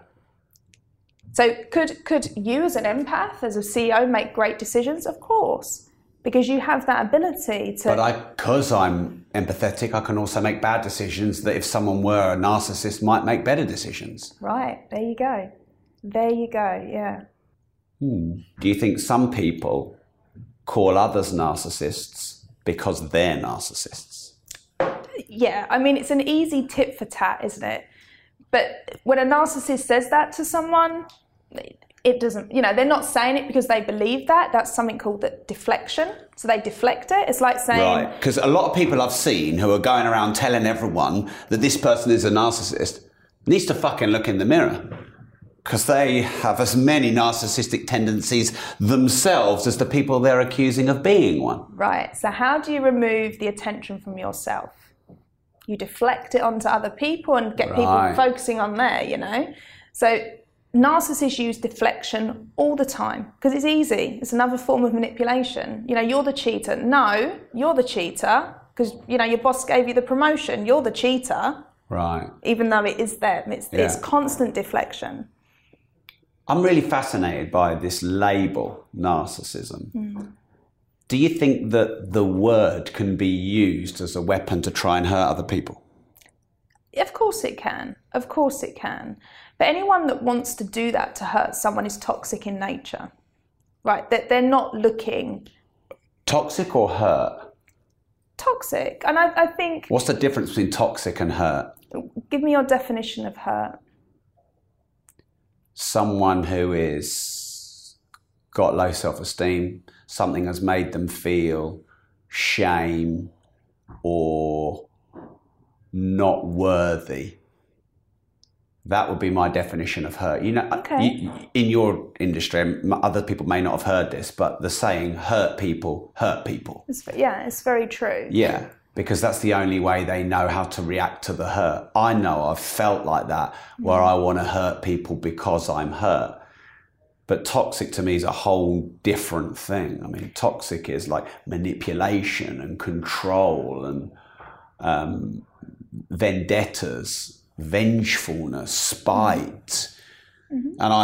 So could could you as an empath, as a C E O, make great decisions? Of course, because you have that ability to... But I, because I'm empathetic, I can also make bad decisions that if someone were a narcissist might make better decisions. Right, there you go. There you go, yeah. Hmm. Do you think some people call others narcissists because they're narcissists? Yeah, I mean, it's an easy tit for tat, isn't it? But when a narcissist says that to someone, it doesn't, you know, they're not saying it because they believe that. That's something called the deflection. So they deflect it. It's like saying... Right, because a lot of people I've seen who are going around telling everyone that this person is a narcissist needs to fucking look in the mirror. Because they have as many narcissistic tendencies themselves as the people they're accusing of being one. Right, so how do you remove the attention from yourself? You deflect it onto other people and get Right. people focusing on there, you know? So narcissists use deflection all the time because it's easy. It's another form of manipulation. You know, you're the cheater. No, you're the cheater because, you know, your boss gave you the promotion. You're the cheater. Right. Even though it is them. It's, Yeah. it's constant deflection. I'm really fascinated by this label, narcissism. Mm. Do you think that the word can be used as a weapon to try and hurt other people? Of course it can. Of course it can. But anyone that wants to do that to hurt someone is toxic in nature. Right? That they're not looking... Toxic or hurt? Toxic. And I, I think... What's the difference between toxic and hurt? Give me your definition of hurt. Someone who is got low self-esteem, something has made them feel shame or not worthy. That would be my definition of hurt. You know, okay. you, in your industry, other people may not have heard this, but the saying "hurt people, hurt people." It's, yeah, it's very true. Yeah, because that's the only way they know how to react to the hurt. I know I've felt like that, where I want to hurt people because I'm hurt. But toxic to me is a whole different thing. I mean, toxic is like manipulation and control and um, vendettas, vengefulness, spite. Mm-hmm. And I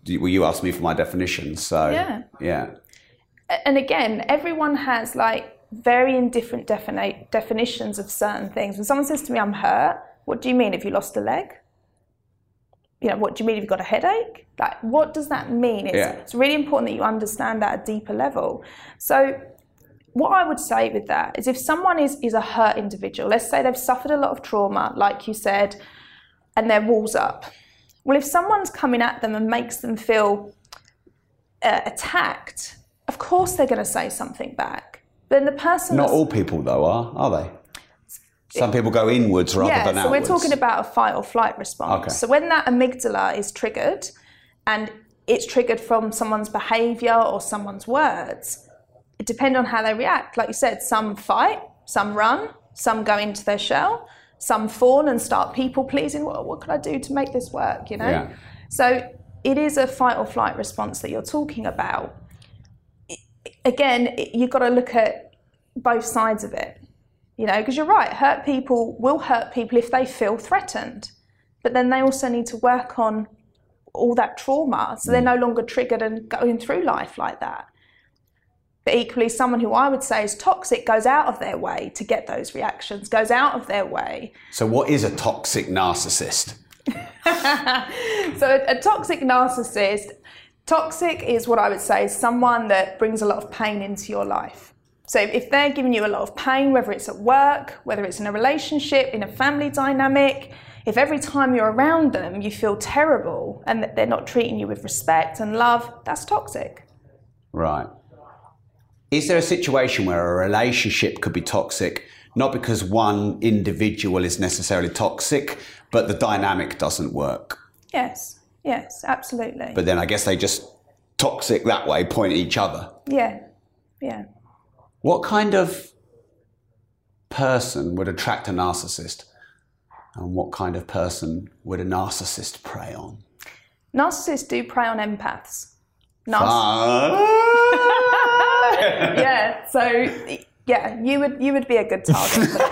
well, you asked me for my definition, so Yeah. yeah. And again, everyone has like varying different defini- definitions of certain things. When someone says to me, I'm hurt, what do you mean? If you lost a leg? You know, what do you mean if you've got a headache? Like, what does that mean? It's, Yeah. it's really important that you understand that at a deeper level. So what I would say with that is if someone is, is a hurt individual, let's say they've suffered a lot of trauma, like you said, and their wall's up. Well, if someone's coming at them and makes them feel uh, attacked, of course they're going to say something back. But then the person... Not that's- all people, though, are, are they? Some people go inwards rather yeah, than so outwards. we're talking about a fight or flight response. Okay. So when that amygdala is triggered, and it's triggered from someone's behaviour or someone's words, it depends on how they react. Like you said, some fight, some run, some go into their shell, some fall and start people pleasing. Well, what can I do to make this work? You know. Yeah. So it is a fight or flight response that you're talking about. Again, you've got to look at both sides of it. You know, because you're right, hurt people will hurt people if they feel threatened. But then they also need to work on all that trauma so they're no longer triggered and going through life like that. But equally, someone who I would say is toxic goes out of their way to get those reactions, goes out of their way. So what is a toxic narcissist? So a, a toxic narcissist, toxic is what I would say is someone that brings a lot of pain into your life. So if they're giving you a lot of pain, whether it's at work, whether it's in a relationship, in a family dynamic, if every time you're around them you feel terrible and that they're not treating you with respect and love, that's toxic. Right. Is there a situation where a relationship could be toxic, not because one individual is necessarily toxic, but the dynamic doesn't work? Yes, yes, absolutely. But then I guess they just toxic that way, point at each other. Yeah, yeah. What kind of person would attract a narcissist? And what kind of person would a narcissist prey on? Narcissists do prey on empaths. Ah. Yeah, so yeah, you would you would be a good target for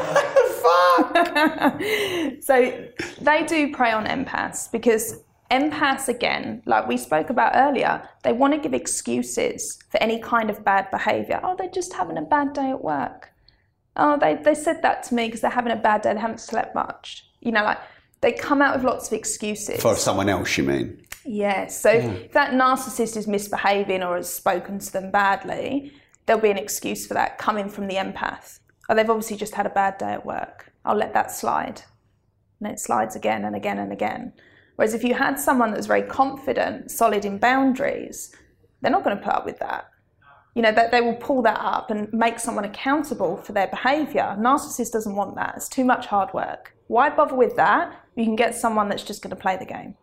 that. So they do prey on empaths because empaths, again, like we spoke about earlier, they want to give excuses for any kind of bad behaviour. Oh, they're just having a bad day at work. Oh, they, they said that to me because they're having a bad day, they haven't slept much. You know, like they come out with lots of excuses. For someone else, you mean? Yes. So yeah. If that narcissist is misbehaving or has spoken to them badly, there'll be an excuse for that coming from the empath. Oh, they've obviously just had a bad day at work. I'll let that slide. And it slides again and again and again. Whereas if you had someone that's very confident, solid in boundaries, they're not going to put up with that. You know, that they will pull that up and make someone accountable for their behaviour. Narcissist doesn't want that. It's too much hard work. Why bother with that? You can get someone that's just going to play the game.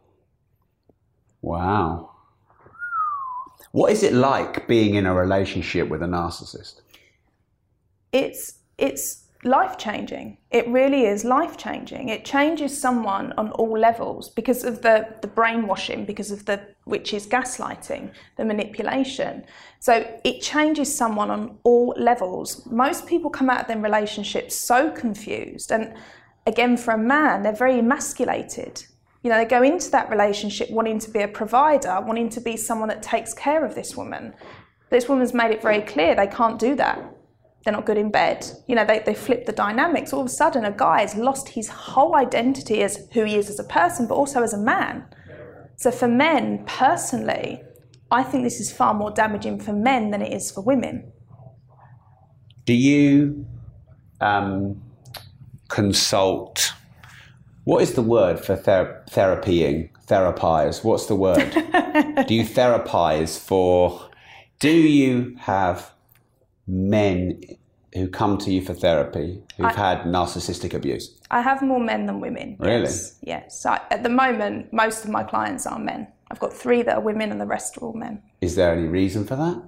Wow. What is it like being in a relationship with a narcissist? It's it's life-changing. It really is life-changing. It changes someone on all levels because of the, the brainwashing, because of the, which is gaslighting, the manipulation. So it changes someone on all levels. Most people come out of them relationships so confused. And again, for a man, they're very emasculated. You know, they go into that relationship wanting to be a provider, wanting to be someone that takes care of this woman. This woman's made it very clear they can't do that. They're not good in bed. You know, they, they flip the dynamics. All of a sudden, a guy has lost his whole identity as who he is as a person, but also as a man. So for men, personally, I think this is far more damaging for men than it is for women. Do you um, consult... What is the word for ther- therapying? Therapize? What's the word? Do you therapize for... Do you have men who come to you for therapy who've I, had narcissistic abuse? I have more men than women. Really? Yes. yes. I, at the moment, most of my clients are men. I've got three that are women and the rest are all men. Is there any reason for that?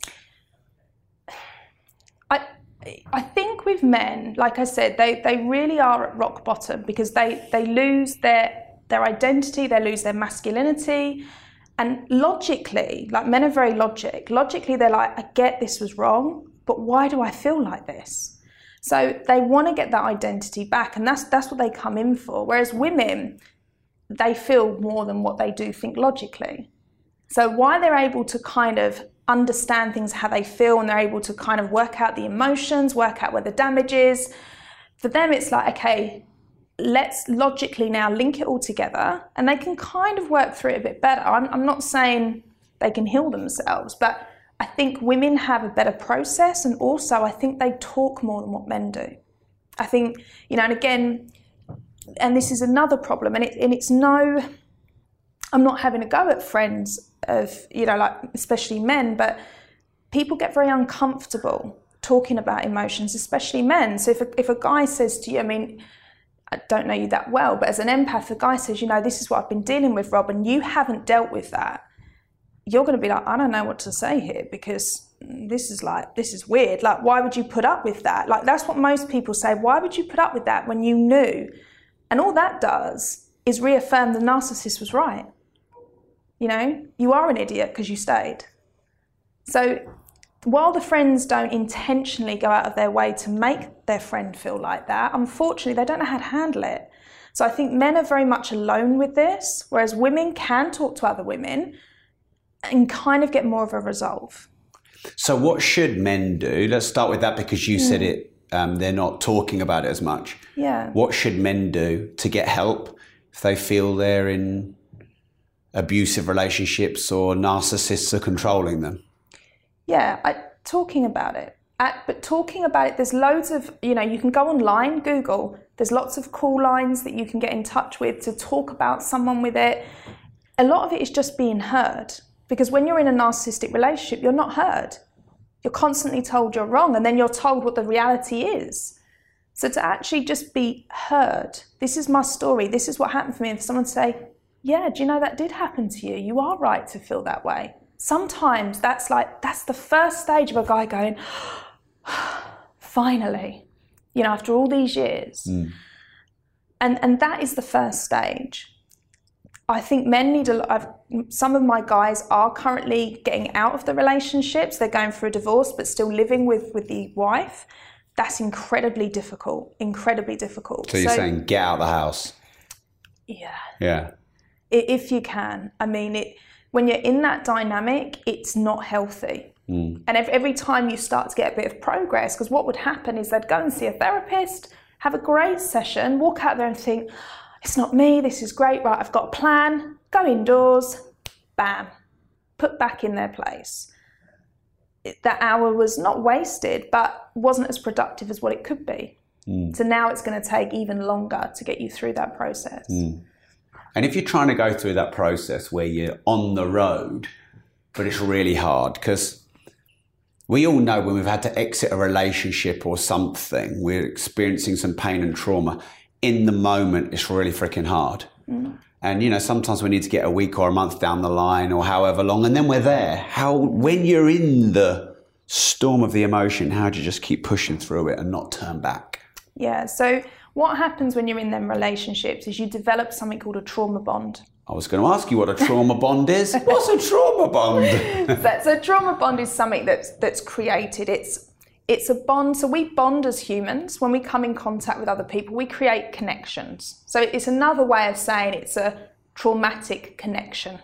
I I think with men, like I said, they, they really are at rock bottom because they, they lose their their identity, they lose their masculinity. And logically, like men are very logic. Logically, they're like, I get this was wrong, but why do I feel like this? So they want to get that identity back, and that's that's what they come in for. Whereas women, they feel more than what they do think logically. So while they're able to kind of understand things, how they feel, and they're able to kind of work out the emotions, work out where the damage is, for them it's like, okay, let's logically now link it all together, and they can kind of work through it a bit better. I'm, I'm not saying they can heal themselves, but I think women have a better process, and also I think they talk more than what men do. I think, you know, and again, and this is another problem, and, it, and it's no, I'm not having a go at friends of, you know, like especially men, but people get very uncomfortable talking about emotions, especially men. So if a, if a guy says to you, I mean, I don't know you that well, but as an empath, a guy says, you know, this is what I've been dealing with, Rob, and you haven't dealt with that, you're going to be like, I don't know what to say here, because this is like, this is weird. Like, why would you put up with that? Like, that's what most people say. Why would you put up with that when you knew? And all that does is reaffirm the narcissist was right. You know, you are an idiot because you stayed. So while the friends don't intentionally go out of their way to make their friend feel like that, unfortunately, they don't know how to handle it. So I think men are very much alone with this, whereas women can talk to other women and kind of get more of a resolve. So what should men do? Let's start with that, because you mm. said it, um, they're not talking about it as much. Yeah. What should men do to get help if they feel they're in abusive relationships or narcissists are controlling them? Yeah, I, talking about it. At, but talking about it, there's loads of, you know, you can go online, Google, there's lots of call lines that you can get in touch with to talk about someone with it. A lot of it is just being heard. Because when you're in a narcissistic relationship, you're not heard. You're constantly told you're wrong, and then you're told what the reality is. So to actually just be heard, this is my story, this is what happened for me, and for someone to say, yeah, do you know that did happen to you? You are right to feel that way. Sometimes that's like, that's the first stage of a guy going, finally, you know, after all these years. Mm. And, and that is the first stage. I think men need a lot of, some of my guys are currently getting out of the relationships. They're going through a divorce, but still living with, with the wife. That's incredibly difficult, incredibly difficult. So you're so, saying get out of the house? Yeah. Yeah. If you can. I mean, it, when you're in that dynamic, it's not healthy. Mm. And if, every time you start to get a bit of progress, because what would happen is they'd go and see a therapist, have a great session, walk out there and think, it's not me, this is great, right, I've got a plan, go indoors, bam, put back in their place. It, that hour was not wasted, but wasn't as productive as what it could be. Mm. So now it's going to take even longer to get you through that process. Mm. And if you're trying to go through that process where you're on the road, but it's really hard, because we all know when we've had to exit a relationship or something, we're experiencing some pain and trauma. In the moment, it's really freaking hard. Mm. And, you know, sometimes we need to get a week or a month down the line or however long, and then we're there. How, when you're in the storm of the emotion, how do you just keep pushing through it and not turn back? Yeah, so what happens when you're in them relationships is you develop something called a trauma bond. I was going to ask you what a trauma bond is. What's a trauma bond? so, so trauma bond is something that's that's created. It's it's a bond. So we bond as humans. When we come in contact with other people, we create connections. So it's another way of saying it's a traumatic connection.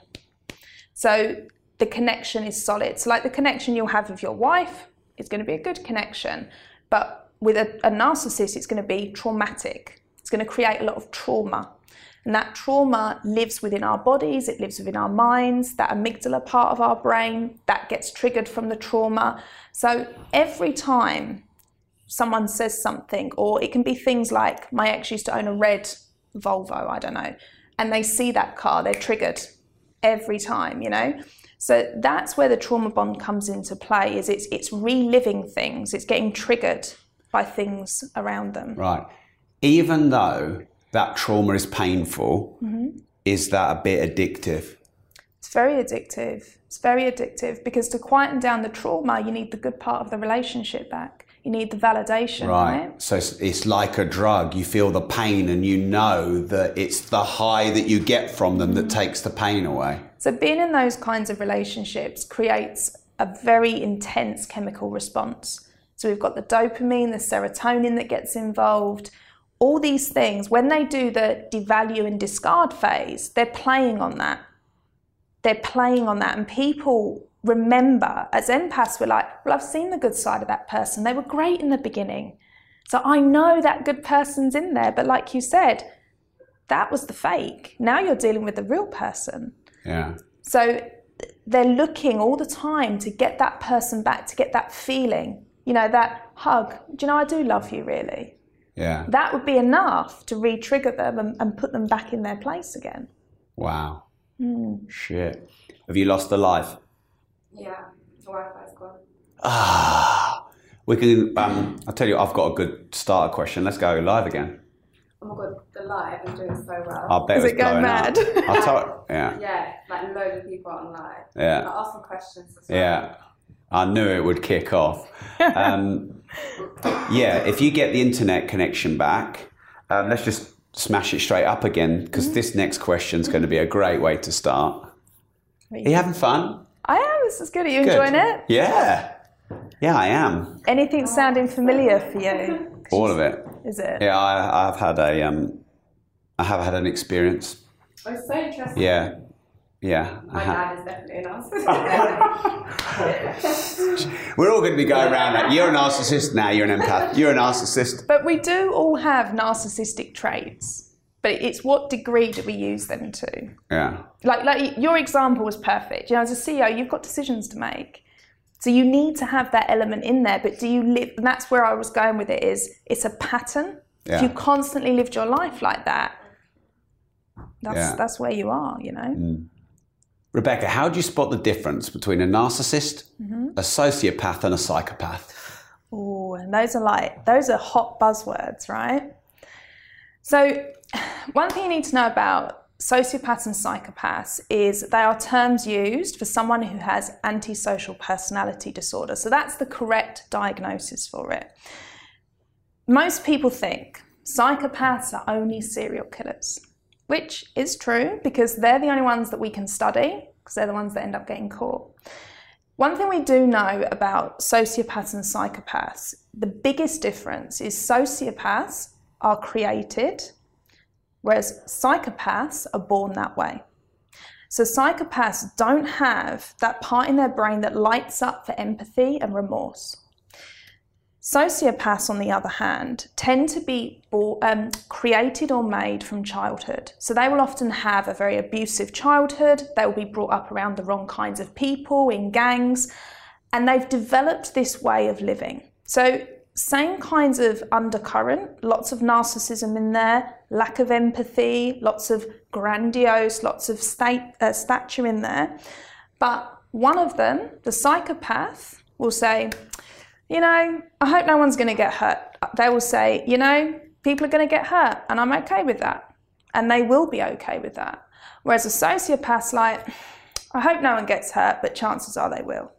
So the connection is solid. So like the connection you'll have with your wife is going to be a good connection. But with a, a narcissist, it's going to be traumatic. It's going to create a lot of trauma. And that trauma lives within our bodies, it lives within our minds, that amygdala part of our brain, that gets triggered from the trauma. So every time someone says something, or it can be things like, my ex used to own a red Volvo, I don't know, and they see that car, they're triggered every time, you know? So that's where the trauma bond comes into play, is it's it's reliving things, it's getting triggered by things around them. Right. Even though that trauma is painful, mm-hmm. is that a bit addictive? It's very addictive. It's very addictive because to quieten down the trauma, you need the good part of the relationship back. You need the validation, right? right? So it's, it's like a drug. You feel the pain and you know that it's the high that you get from them that takes the pain away. So being in those kinds of relationships creates a very intense chemical response. So we've got the dopamine, the serotonin that gets involved. All these things, when they do the devalue and discard phase, they're playing on that. they're playing on that. And people remember, as empaths, we're like, well, I've seen the good side of that person. They were great in the beginning. So I know that good person's in there. But like you said, that was the fake. Now you're dealing with the real person. Yeah. So they're looking all the time to get that person back, to get that feeling, you know, that hug. Do you know, I do love you, really. Yeah. That would be enough to re-trigger them and, and put them back in their place again. Wow. Mm. Shit. Have you lost a life? Yeah, the Wi-Fi's gone. Ah. We can, um, I'll tell you, I've got a good starter question. Let's go live again. Oh my god, the live is doing so well. I bet Is it was it going blowing mad? up. I told, yeah. Yeah, like loads of people on live. Yeah. I asked some questions as well. Yeah. I knew it would kick off. Um, yeah, if you get the internet connection back, um, let's just smash it straight up again, because mm-hmm. this next question is going to be a great way to start. Are you having fun? I am. This is good. Are you Good. enjoying it? Yeah. Yeah, I am. Anything sounding familiar for you? All of it. Is it? Yeah, I, I've had a, um, I have had an experience. Oh, it's so interesting. Yeah. Yeah. My ha- dad is definitely an narcissist. We're all going to be going around that. You're a narcissist now. You're an empath. You're a narcissist. But we do all have narcissistic traits. But it's what degree do we use them to? Yeah. Like, like your example was perfect. You know, as a C E O, you've got decisions to make. So you need to have that element in there. But do you live? And that's where I was going with it. Is it's a pattern. Yeah. If you constantly lived your life like that, that's Yeah. that's where you are. You know. Mm. Rebecca, how do you spot the difference between a narcissist, mm-hmm. a sociopath, and a psychopath? Oh, and those are like, those are hot buzzwords, right? So one thing you need to know about sociopaths and psychopaths is they are terms used for someone who has antisocial personality disorder. So that's the correct diagnosis for it. Most people think psychopaths are only serial killers, which is true because they're the only ones that we can study because they're the ones that end up getting caught. One thing we do know about sociopaths and psychopaths, the biggest difference is sociopaths are created, whereas psychopaths are born that way. So psychopaths don't have that part in their brain that lights up for empathy and remorse. Sociopaths, on the other hand, tend to be um, created or made from childhood. So they will often have a very abusive childhood. They will be brought up around the wrong kinds of people, in gangs, and they've developed this way of living. So same kinds of undercurrent, lots of narcissism in there, lack of empathy, lots of grandiose, lots of state, uh, stature in there. But one of them, the psychopath, will say, you know, I hope no one's going to get hurt. They will say, you know, people are going to get hurt and I'm okay with that. And they will be okay with that. Whereas a sociopath's like, I hope no one gets hurt, but chances are they will.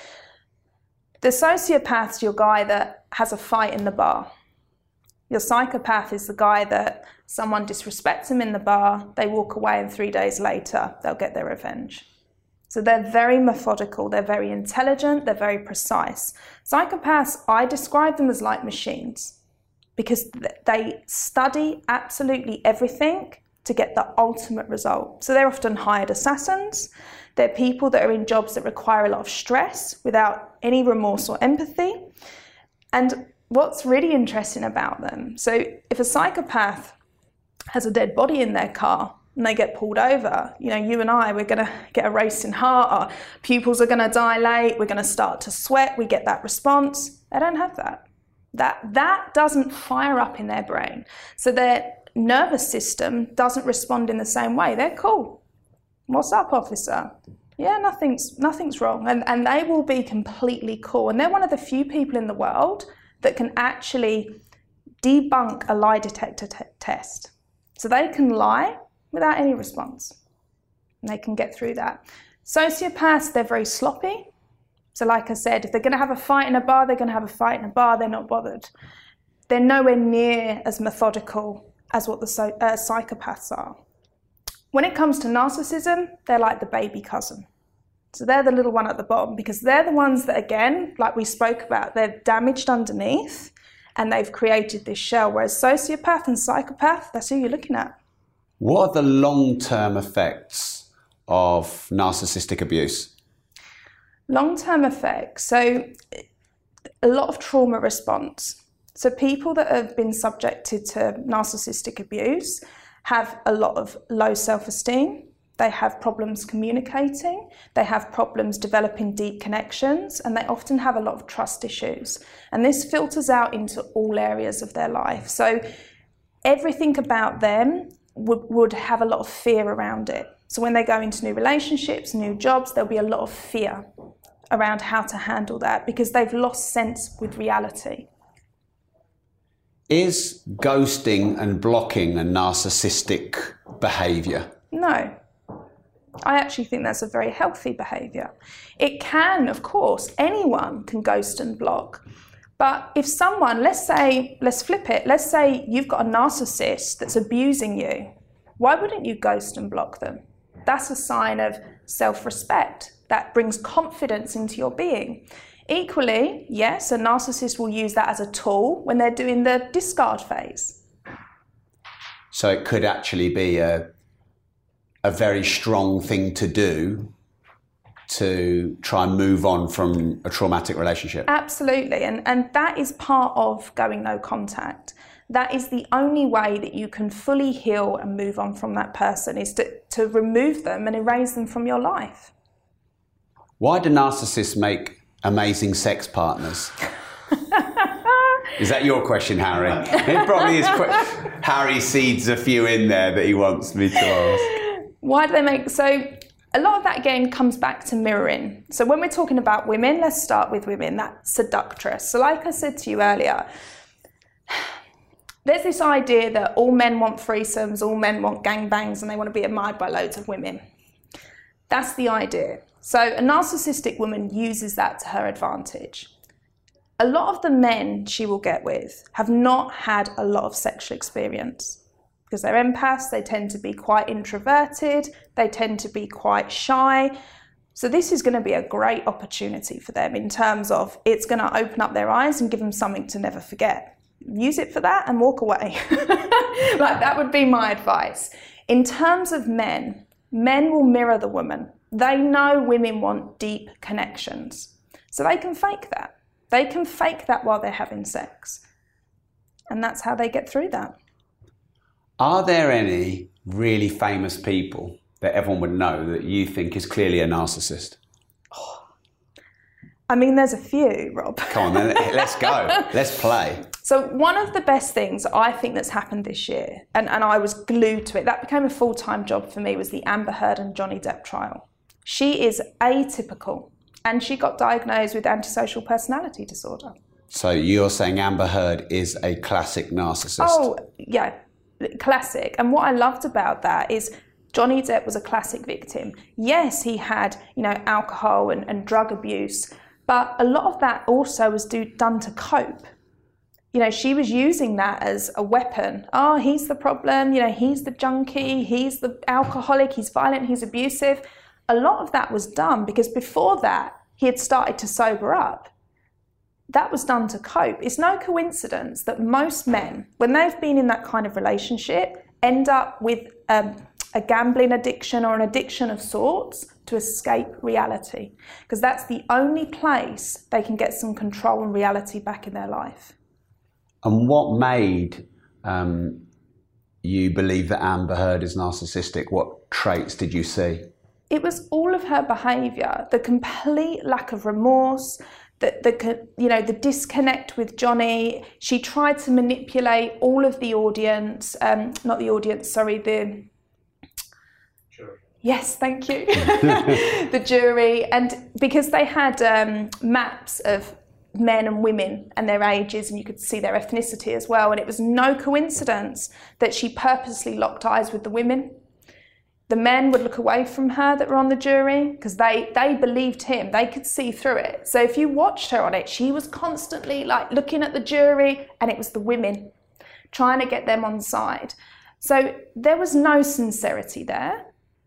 The sociopath's your guy that has a fight in the bar. Your psychopath is the guy that someone disrespects him in the bar, they walk away and three days later, they'll get their revenge. So they're very methodical, they're very intelligent, they're very precise. Psychopaths, I describe them as like machines because they study absolutely everything to get the ultimate result. So they're often hired assassins. They're people that are in jobs that require a lot of stress without any remorse or empathy. And what's really interesting about them, so if a psychopath has a dead body in their car, and they get pulled over, you know, you and I, we're going to get a racing heart, our pupils are going to dilate, we're going to start to sweat, we get that response. They don't have that. That, that doesn't fire up in their brain. So their nervous system doesn't respond in the same way. They're cool. What's up, officer? Yeah, nothing's, nothing's wrong. And, and they will be completely cool. And they're one of the few people in the world that can actually debunk a lie detector t- test. So they can lie without any response. And they can get through that. Sociopaths, they're very sloppy. So like I said, if they're going to have a fight in a bar, they're going to have a fight in a bar, they're not bothered. They're nowhere near as methodical as what the so, uh, psychopaths are. When it comes to narcissism, they're like the baby cousin. So they're the little one at the bottom because they're the ones that, again, like we spoke about, they're damaged underneath and they've created this shell. Whereas sociopath and psychopath, that's who you're looking at. What are the long-term effects of narcissistic abuse? Long-term effects. So a lot of trauma response. So people that have been subjected to narcissistic abuse have a lot of low self-esteem. They have problems communicating, they have problems developing deep connections, and they often have a lot of trust issues. And this filters out into all areas of their life. So everything about them would, would have a lot of fear around it. So when they go into new relationships, new jobs, there'll be a lot of fear around how to handle that because they've lost sense with reality. Is ghosting and blocking a narcissistic behaviour? No. I actually think that's a very healthy behaviour. It can, of course, anyone can ghost and block. But if someone, let's say, let's flip it, let's say you've got a narcissist that's abusing you, why wouldn't you ghost and block them? That's a sign of self-respect. That brings confidence into your being. Equally, yes, a narcissist will use that as a tool when they're doing the discard phase. So it could actually be a a very strong thing to do to try and move on from a traumatic relationship. Absolutely, and, and that is part of going no contact. That is the only way that you can fully heal and move on from that person, is to, to remove them and erase them from your life. Why do narcissists make amazing sex partners? Is that your question, Harry? It probably is. Qu- Harry seeds a few in there that he wants me to ask. Why do they make... So a lot of that, again, comes back to mirroring. So when we're talking about women, let's start with women, that seductress. So like I said to you earlier, there's this idea that all men want threesomes, all men want gangbangs, and they want to be admired by loads of women. That's the idea. So a narcissistic woman uses that to her advantage. A lot of the men she will get with have not had a lot of sexual experience. Because they're empaths, they tend to be quite introverted, they tend to be quite shy. So this is going to be a great opportunity for them in terms of it's going to open up their eyes and give them something to never forget. Use it for that and walk away. Like, that would be my advice. In terms of men, men will mirror the woman. They know women want deep connections. So they can fake that. They can fake that while they're having sex. And that's how they get through that. Are there any really famous people that everyone would know that you think is clearly a narcissist? Oh. I mean, there's a few, Rob. Come on, then, let's go. Let's play. So one of the best things I think that's happened this year, and, and I was glued to it, that became a full-time job for me, was the Amber Heard and Johnny Depp trial. She is atypical, and she got diagnosed with antisocial personality disorder. So you're saying Amber Heard is a classic narcissist? Oh, yeah. Classic. And what I loved about that is Johnny Depp was a classic victim. Yes, he had, you know, alcohol and, and drug abuse, but a lot of that also was do, done to cope. You know, she was using that as a weapon. Oh, he's the problem, you know, he's the junkie, he's the alcoholic, he's violent, he's abusive. A lot of that was done because before that, he had started to sober up. That was done to cope. It's no coincidence that most men, when they've been in that kind of relationship, end up with um, a gambling addiction or an addiction of sorts to escape reality. Because that's the only place they can get some control and reality back in their life. And what made um, you believe that Amber Heard is narcissistic? What traits did you see? It was all of her behaviour, the complete lack of remorse, The, the, you know, the disconnect with Johnny. She tried to manipulate all of the audience, um, not the audience, sorry, the... Jury. Yes, thank you. The jury. And because they had um, maps of men and women and their ages, and you could see their ethnicity as well, and it was no coincidence that she purposely locked eyes with the women. The men would look away from her that were on the jury because they, they believed him. They could see through it. So if you watched her on it, she was constantly like looking at the jury, and it was the women trying to get them on side. So there was no sincerity there.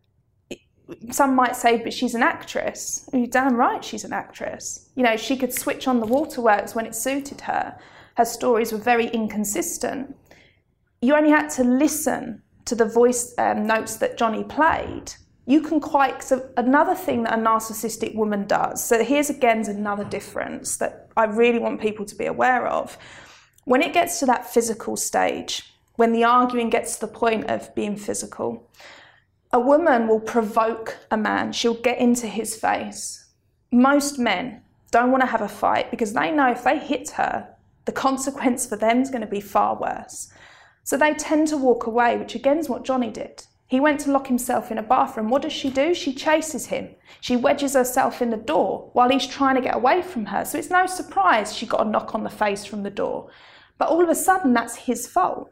Some might say, but she's an actress. You're damn right she's an actress. You know, she could switch on the waterworks when it suited her. Her stories were very inconsistent. You only had to listen to the voice um, notes that Johnny played you can quite, so another thing that a narcissistic woman does, so here's again another difference that I really want people to be aware of. When it gets to that physical stage, when the arguing gets to the point of being physical, a woman will provoke a man, she'll get into his face. Most men don't want to have a fight because they know if they hit her, the consequence for them is going to be far worse. So they tend to walk away, which again is what Johnny did. He went to lock himself in a bathroom. What does she do? She chases him. She wedges herself in the door while he's trying to get away from her. So it's no surprise she got a knock on the face from the door. But all of a sudden, that's his fault.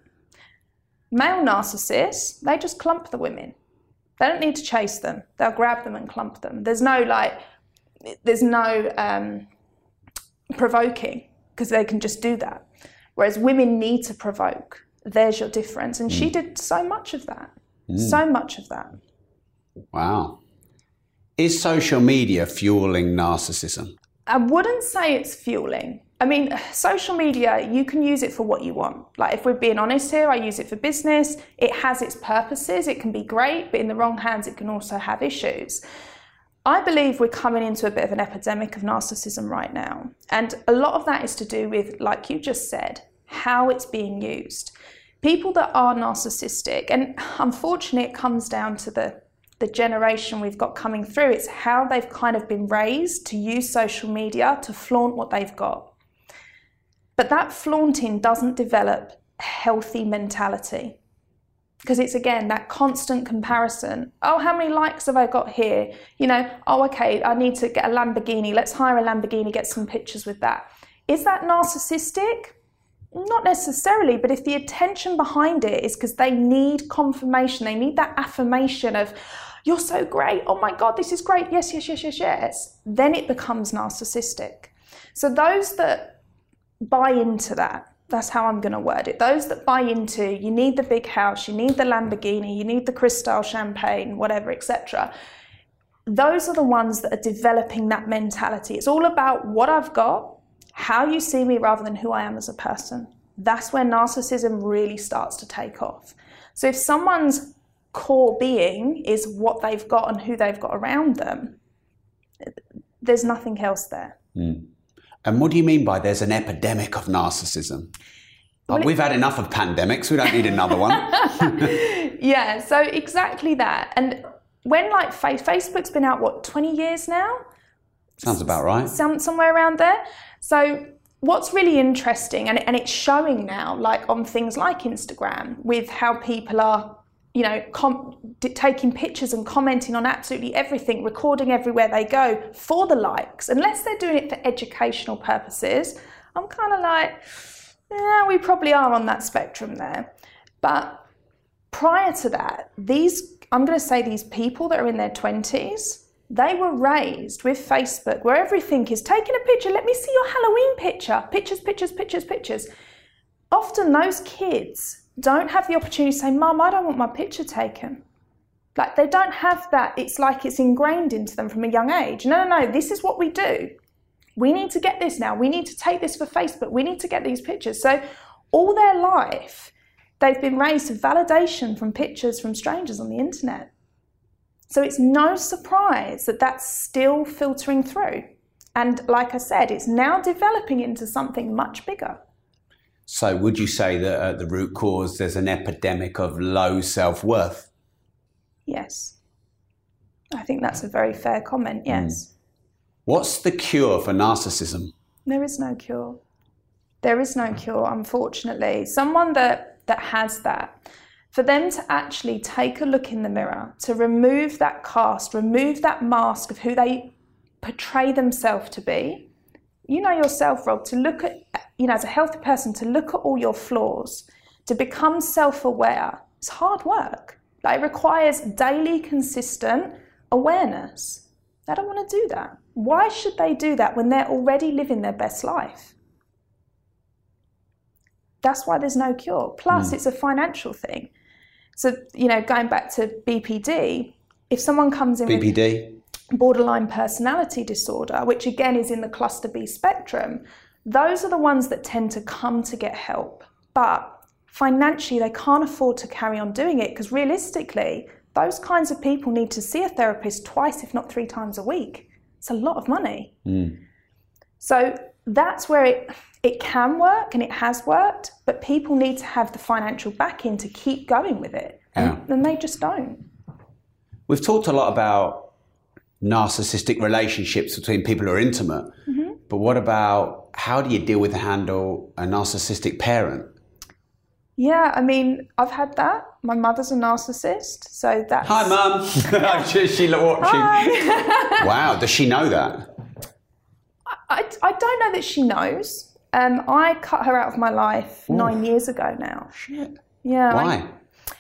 Male narcissists, they just clump the women. They don't need to chase them. They'll grab them and clump them. There's no like, there's no um, provoking because they can just do that. Whereas women need to provoke. There's your difference. And mm. she did so much of that. Mm. So much of that. Wow. Is social media fueling narcissism? I wouldn't say it's fueling. I mean, social media, you can use it for what you want. Like, if we're being honest here, I use it for business. It has its purposes. It can be great, but in the wrong hands, it can also have issues. I believe we're coming into a bit of an epidemic of narcissism right now. And a lot of that is to do with, like you just said, how it's being used. People that are narcissistic, and unfortunately it comes down to the, the generation we've got coming through, it's how they've kind of been raised to use social media to flaunt what they've got. But that flaunting doesn't develop a healthy mentality. Because it's, again, that constant comparison. Oh, how many likes have I got here? You know, oh, okay, I need to get a Lamborghini. Let's hire a Lamborghini, get some pictures with that. Is that narcissistic? Not necessarily, but if the attention behind it is because they need confirmation, they need that affirmation of, you're so great, oh my God, this is great, yes, yes, yes, yes, yes, then it becomes narcissistic. So those that buy into that, that's how I'm going to word it. Those that buy into, you need the big house, you need the Lamborghini, you need the Cristal champagne, whatever, et cetera. Those are the ones that are developing that mentality. It's all about what I've got, how you see me rather than who I am as a person. That's where narcissism really starts to take off. So if someone's core being is what they've got and who they've got around them, there's nothing else there. Mm. And what do you mean by there's an epidemic of narcissism? Well, we've had enough of pandemics. We don't need another one. Yeah, so exactly that. And when like Facebook's been out, what, twenty years now? Sounds about right. Some, somewhere around there. So what's really interesting, and, and it's showing now, like on things like Instagram, with how people are, you know, com- taking pictures and commenting on absolutely everything, recording everywhere they go for the likes. Unless they're doing it for educational purposes, I'm kind of like, yeah, we probably are on that spectrum there. But prior to that, these, I'm going to say these people that are in their twenties, they were raised with Facebook where everything is taking a picture. Let me see your Halloween picture. Pictures, pictures, pictures, pictures. Often those kids don't have the opportunity to say, Mum, I don't want my picture taken. Like, they don't have that. It's like it's ingrained into them from a young age. No, no, no, this is what we do. We need to get this now. We need to take this for Facebook. We need to get these pictures. So all their life, they've been raised to validation from pictures from strangers on the internet. So it's no surprise that that's still filtering through. And like I said, it's now developing into something much bigger. So would you say that at the root cause, there's an epidemic of low self-worth? Yes. I think that's a very fair comment, yes. Mm. What's the cure for narcissism? There is no cure. There is no cure, unfortunately. Someone that, that has that, for them to actually take a look in the mirror, to remove that cast, remove that mask of who they portray themselves to be. You know yourself, Rob, to look at, you know, as a healthy person, to look at all your flaws, to become self-aware, it's hard work. Like, it requires daily, consistent awareness. They don't want to do that. Why should they do that when they're already living their best life? That's why there's no cure. Plus, mm. it's a financial thing. So, you know, going back to B P D, if someone comes in B P D? with borderline personality disorder, which again is in the cluster B spectrum, those are the ones that tend to come to get help. But financially, they can't afford to carry on doing it because realistically, Those kinds of people need to see a therapist twice, if not three times a week. It's a lot of money. Mm. So that's where it it can work, and it has worked, but people need to have the financial backing to keep going with it. And, Yeah. and they just don't. We've talked a lot about narcissistic relationships between people who are intimate, Mm-hmm. but what about how do you deal with and handle a narcissistic parent? Yeah, I mean, I've had that. My mother's a narcissist, so that's... Hi, Mum. she, she watching. Hi. Wow, does she know that? I, I don't know that she knows. Um, I cut her out of my life nine years ago now. Shit. Yeah. I- Why?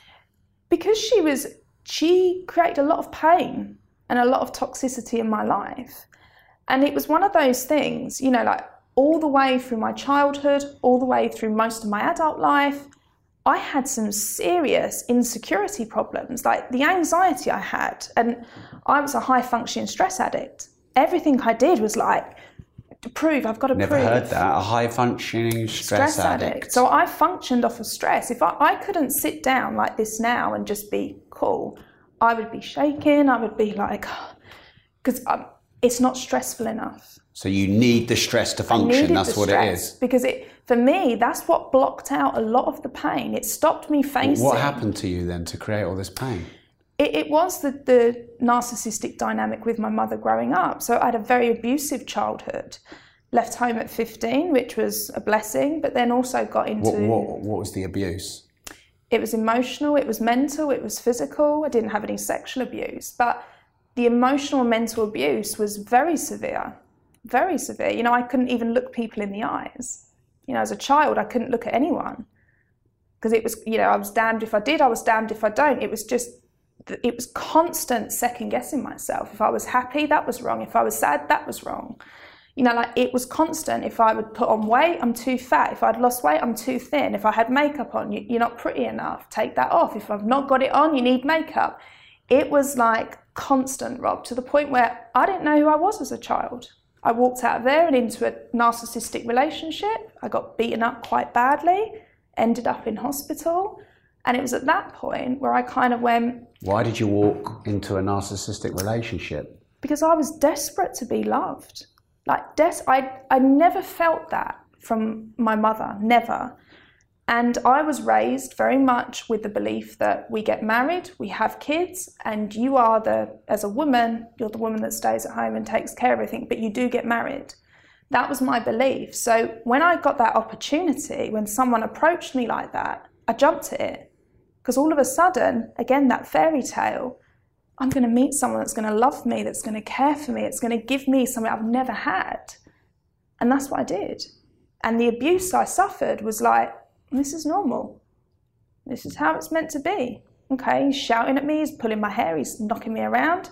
because she was, she created a lot of pain and a lot of toxicity in my life. And it was one of those things, you know, like all the way through my childhood, all the way through most of my adult life, I had some serious insecurity problems, like the anxiety I had. And I was a high functioning stress addict. Everything I did was like, to prove, I've got to Never prove. heard that. A high functioning stress, Stress addict. addict. So I functioned off of stress. If I, I couldn't sit down like this now and just be cool, I would be shaking. I would be like, because it's not stressful enough. So you need the stress to function. Needed That's the what stress it is. Because it, for me, that's what blocked out a lot of the pain. It stopped me facing. What happened to you then to create all this pain? It, it was the, the narcissistic dynamic with my mother growing up. So I had a very abusive childhood. Left home at fifteen, which was a blessing, but then also got into... What, what, what was the abuse? It was emotional, it was mental, it was physical. I didn't have any sexual abuse, but the emotional and mental abuse was very severe, very severe. You know, I couldn't even look people in the eyes. You know, as a child, I couldn't look at anyone because it was, you know, I was damned if I did, I was damned if I don't. It was just, it was constant second guessing myself. If I was happy, that was wrong. If I was sad, that was wrong. You know, like it was constant. If I would put on weight, I'm too fat. If I'd lost weight, I'm too thin. If I had makeup on, you, you're not pretty enough. Take that off. If I've not got it on, you need makeup. It was like constant, Rob, to the point where I didn't know who I was as a child. I walked out of there and into a narcissistic relationship. I got beaten up quite badly, ended up in hospital. And it was at that point where I kind of went... Why did you walk into a narcissistic relationship? Because I was desperate to be loved. Like, des- I, I never felt that from my mother, never. And I was raised very much with the belief that we get married, we have kids, and you are the, as a woman, you're the woman that stays at home and takes care of everything, but you do get married. That was my belief. So when I got that opportunity, when someone approached me like that, I jumped at it. Because all of a sudden, again, that fairy tale, I'm going to meet someone that's going to love me, that's going to care for me, it's going to give me something I've never had. And that's what I did. And the abuse I suffered was like, this is normal. This is how it's meant to be. Okay, he's shouting at me, he's pulling my hair, he's knocking me around.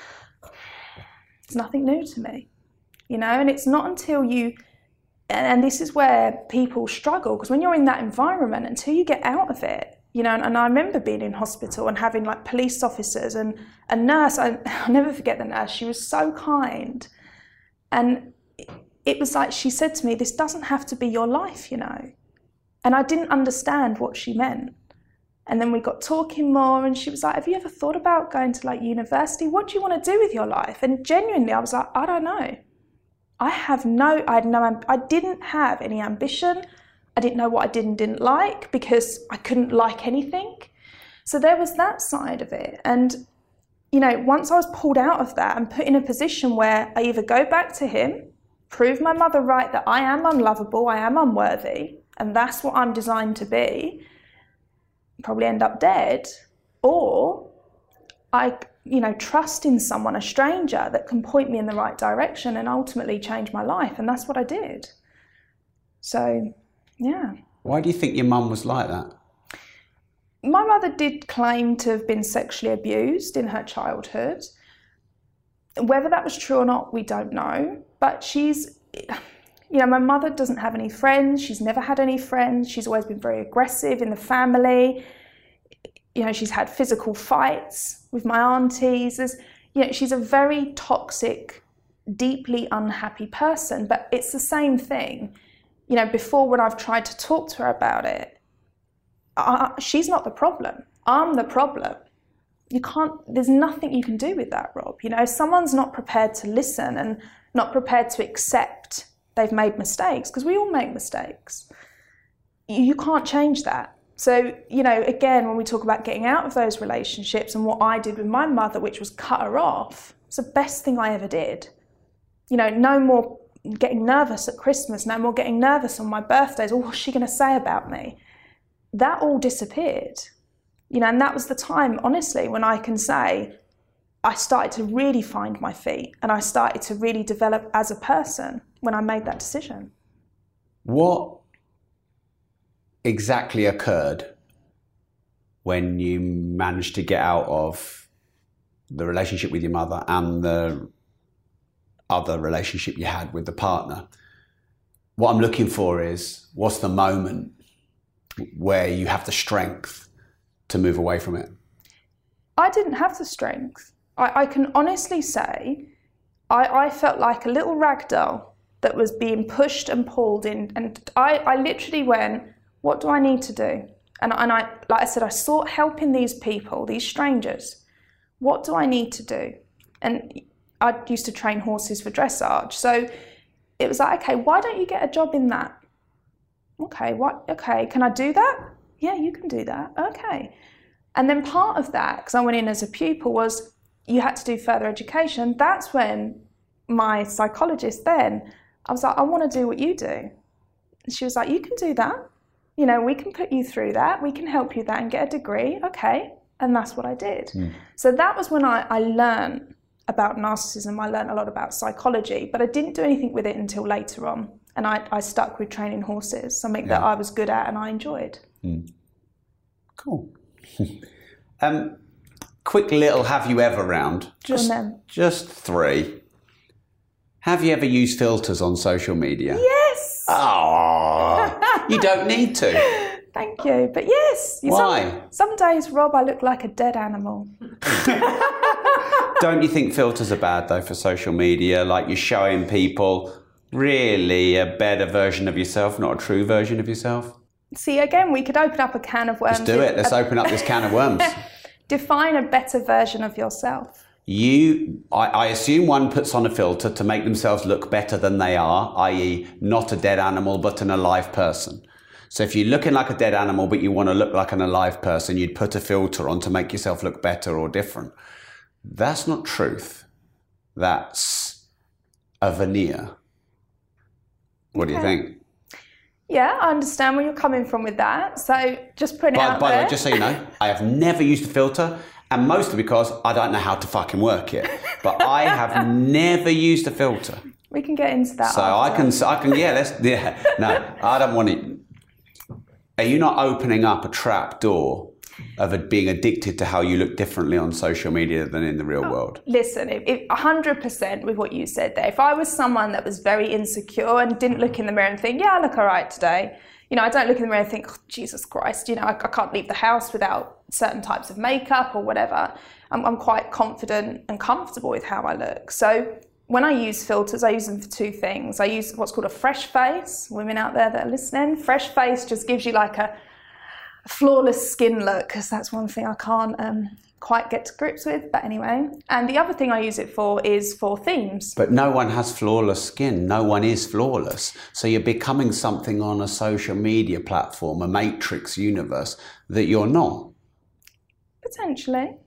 It's nothing new to me, you know, and it's not until you, and this is where people struggle, because when you're in that environment, until you get out of it, you know, and, and I remember being in hospital and having like police officers and a nurse. I, I'll never forget the nurse. She was so kind. And it, it was like she said to me, this doesn't have to be your life, you know. And I didn't understand what she meant. And then we got talking more and she was like, have you ever thought about going to like university? What do you want to do with your life? And genuinely, I was like, I don't know. I have no, I had no, I didn't have any ambition. I didn't know what I did and didn't like because I couldn't like anything. So there was that side of it. And, you know, once I was pulled out of that and put in a position where I either go back to him, prove my mother right that I am unlovable, I am unworthy, and that's what I'm designed to be, probably end up dead, or I, you know, trust in someone, a stranger that can point me in the right direction and ultimately change my life. And that's what I did. So... yeah. Why do you think your mum was like that? My mother did claim to have been sexually abused in her childhood. Whether that was true or not, we don't know. But she's, you know, my mother doesn't have any friends. She's never had any friends. She's always been very aggressive in the family. You know, she's had physical fights with my aunties. There's, you know, she's a very toxic, deeply unhappy person. But it's the same thing. You know, before when I've tried to talk to her about it, I, she's not the problem. I'm the problem. you can't, there's nothing you can do with that, Rob. You know, if someone's not prepared to listen and not prepared to accept they've made mistakes, because we all make mistakes, you, you can't change that. So, you know, again, when we talk about getting out of those relationships and what I did with my mother, which was cut her off, it's the best thing I ever did. You know, no more getting nervous at Christmas, no more getting nervous on my birthdays. Oh, what's she going to say about me? That all disappeared. You know, and that was the time, honestly, when I can say I started to really find my feet and I started to really develop as a person when I made that decision. What exactly occurred when you managed to get out of the relationship with your mother and the other relationship you had with the partner? What I'm looking for is, what's the moment where you have the strength to move away from it? I didn't have the strength. I, I can honestly say I, I felt like a little rag doll that was being pushed and pulled in. And I, I literally went, what do I need to do? And, and I, like I said, I sought help in these people, these strangers. What do I need to do? And I used to train horses for dressage. So it was like, okay, why don't you get a job in that? Okay, what? Okay, can I do that? Yeah, you can do that. Okay. And then part of that, because I went in as a pupil, was you had to do further education. That's when my psychologist then, I was like, I want to do what you do. And she was like, you can do that. You know, we can put you through that. We can help you that and get a degree. Okay. And that's what I did. Mm. So that was when I, I learned about narcissism. I learned a lot about psychology, but I didn't do anything with it until later on. And I, I stuck with training horses, something yeah. that I was good at and I enjoyed. Mm. Cool. um, quick little have you ever round. Just, just three. Have you ever used filters on social media? Yes. Oh, you don't need to. Thank you. But yes. Why? Some, some days, Rob, I look like a dead animal. Don't you think filters are bad, though, for social media? Like, you're showing people really a better version of yourself, not a true version of yourself? See, again, we could open up a can of worms. Let's do it. Let's open up this can of worms. Define a better version of yourself. You, I, I assume one puts on a filter to make themselves look better than they are, that is not a dead animal, but an alive person. So if you're looking like a dead animal, but you want to look like an alive person, you'd put a filter on to make yourself look better or different. That's not truth. That's a veneer. What okay. do you think? Yeah, I understand where you're coming from with that. So just putting it by, out by there. By the way, just so you know, I have never used a filter, and mostly because I don't know how to fucking work it. But I have never used a filter. We can get into that. So after. I can, I can, yeah, let's, yeah. No, I don't want it. Are you not opening up a trap door of it being addicted to how you look differently on social media than in the real oh, world? Listen, if, if one hundred percent with what you said there. If I was someone that was very insecure and didn't look in the mirror and think, yeah, I look all right today. You know, I don't look in the mirror and think, oh, Jesus Christ, you know, I, I can't leave the house without certain types of makeup or whatever. I'm, I'm quite confident and comfortable with how I look. So when I use filters, I use them for two things. I use what's called a fresh face. Women out there that are listening, fresh face just gives you like a flawless skin look, because that's one thing I can't um, quite get to grips with, but anyway. And the other thing I use it for is for themes. But no one has flawless skin. No one is flawless. So you're becoming something on a social media platform, a matrix universe, that you're not. Potentially.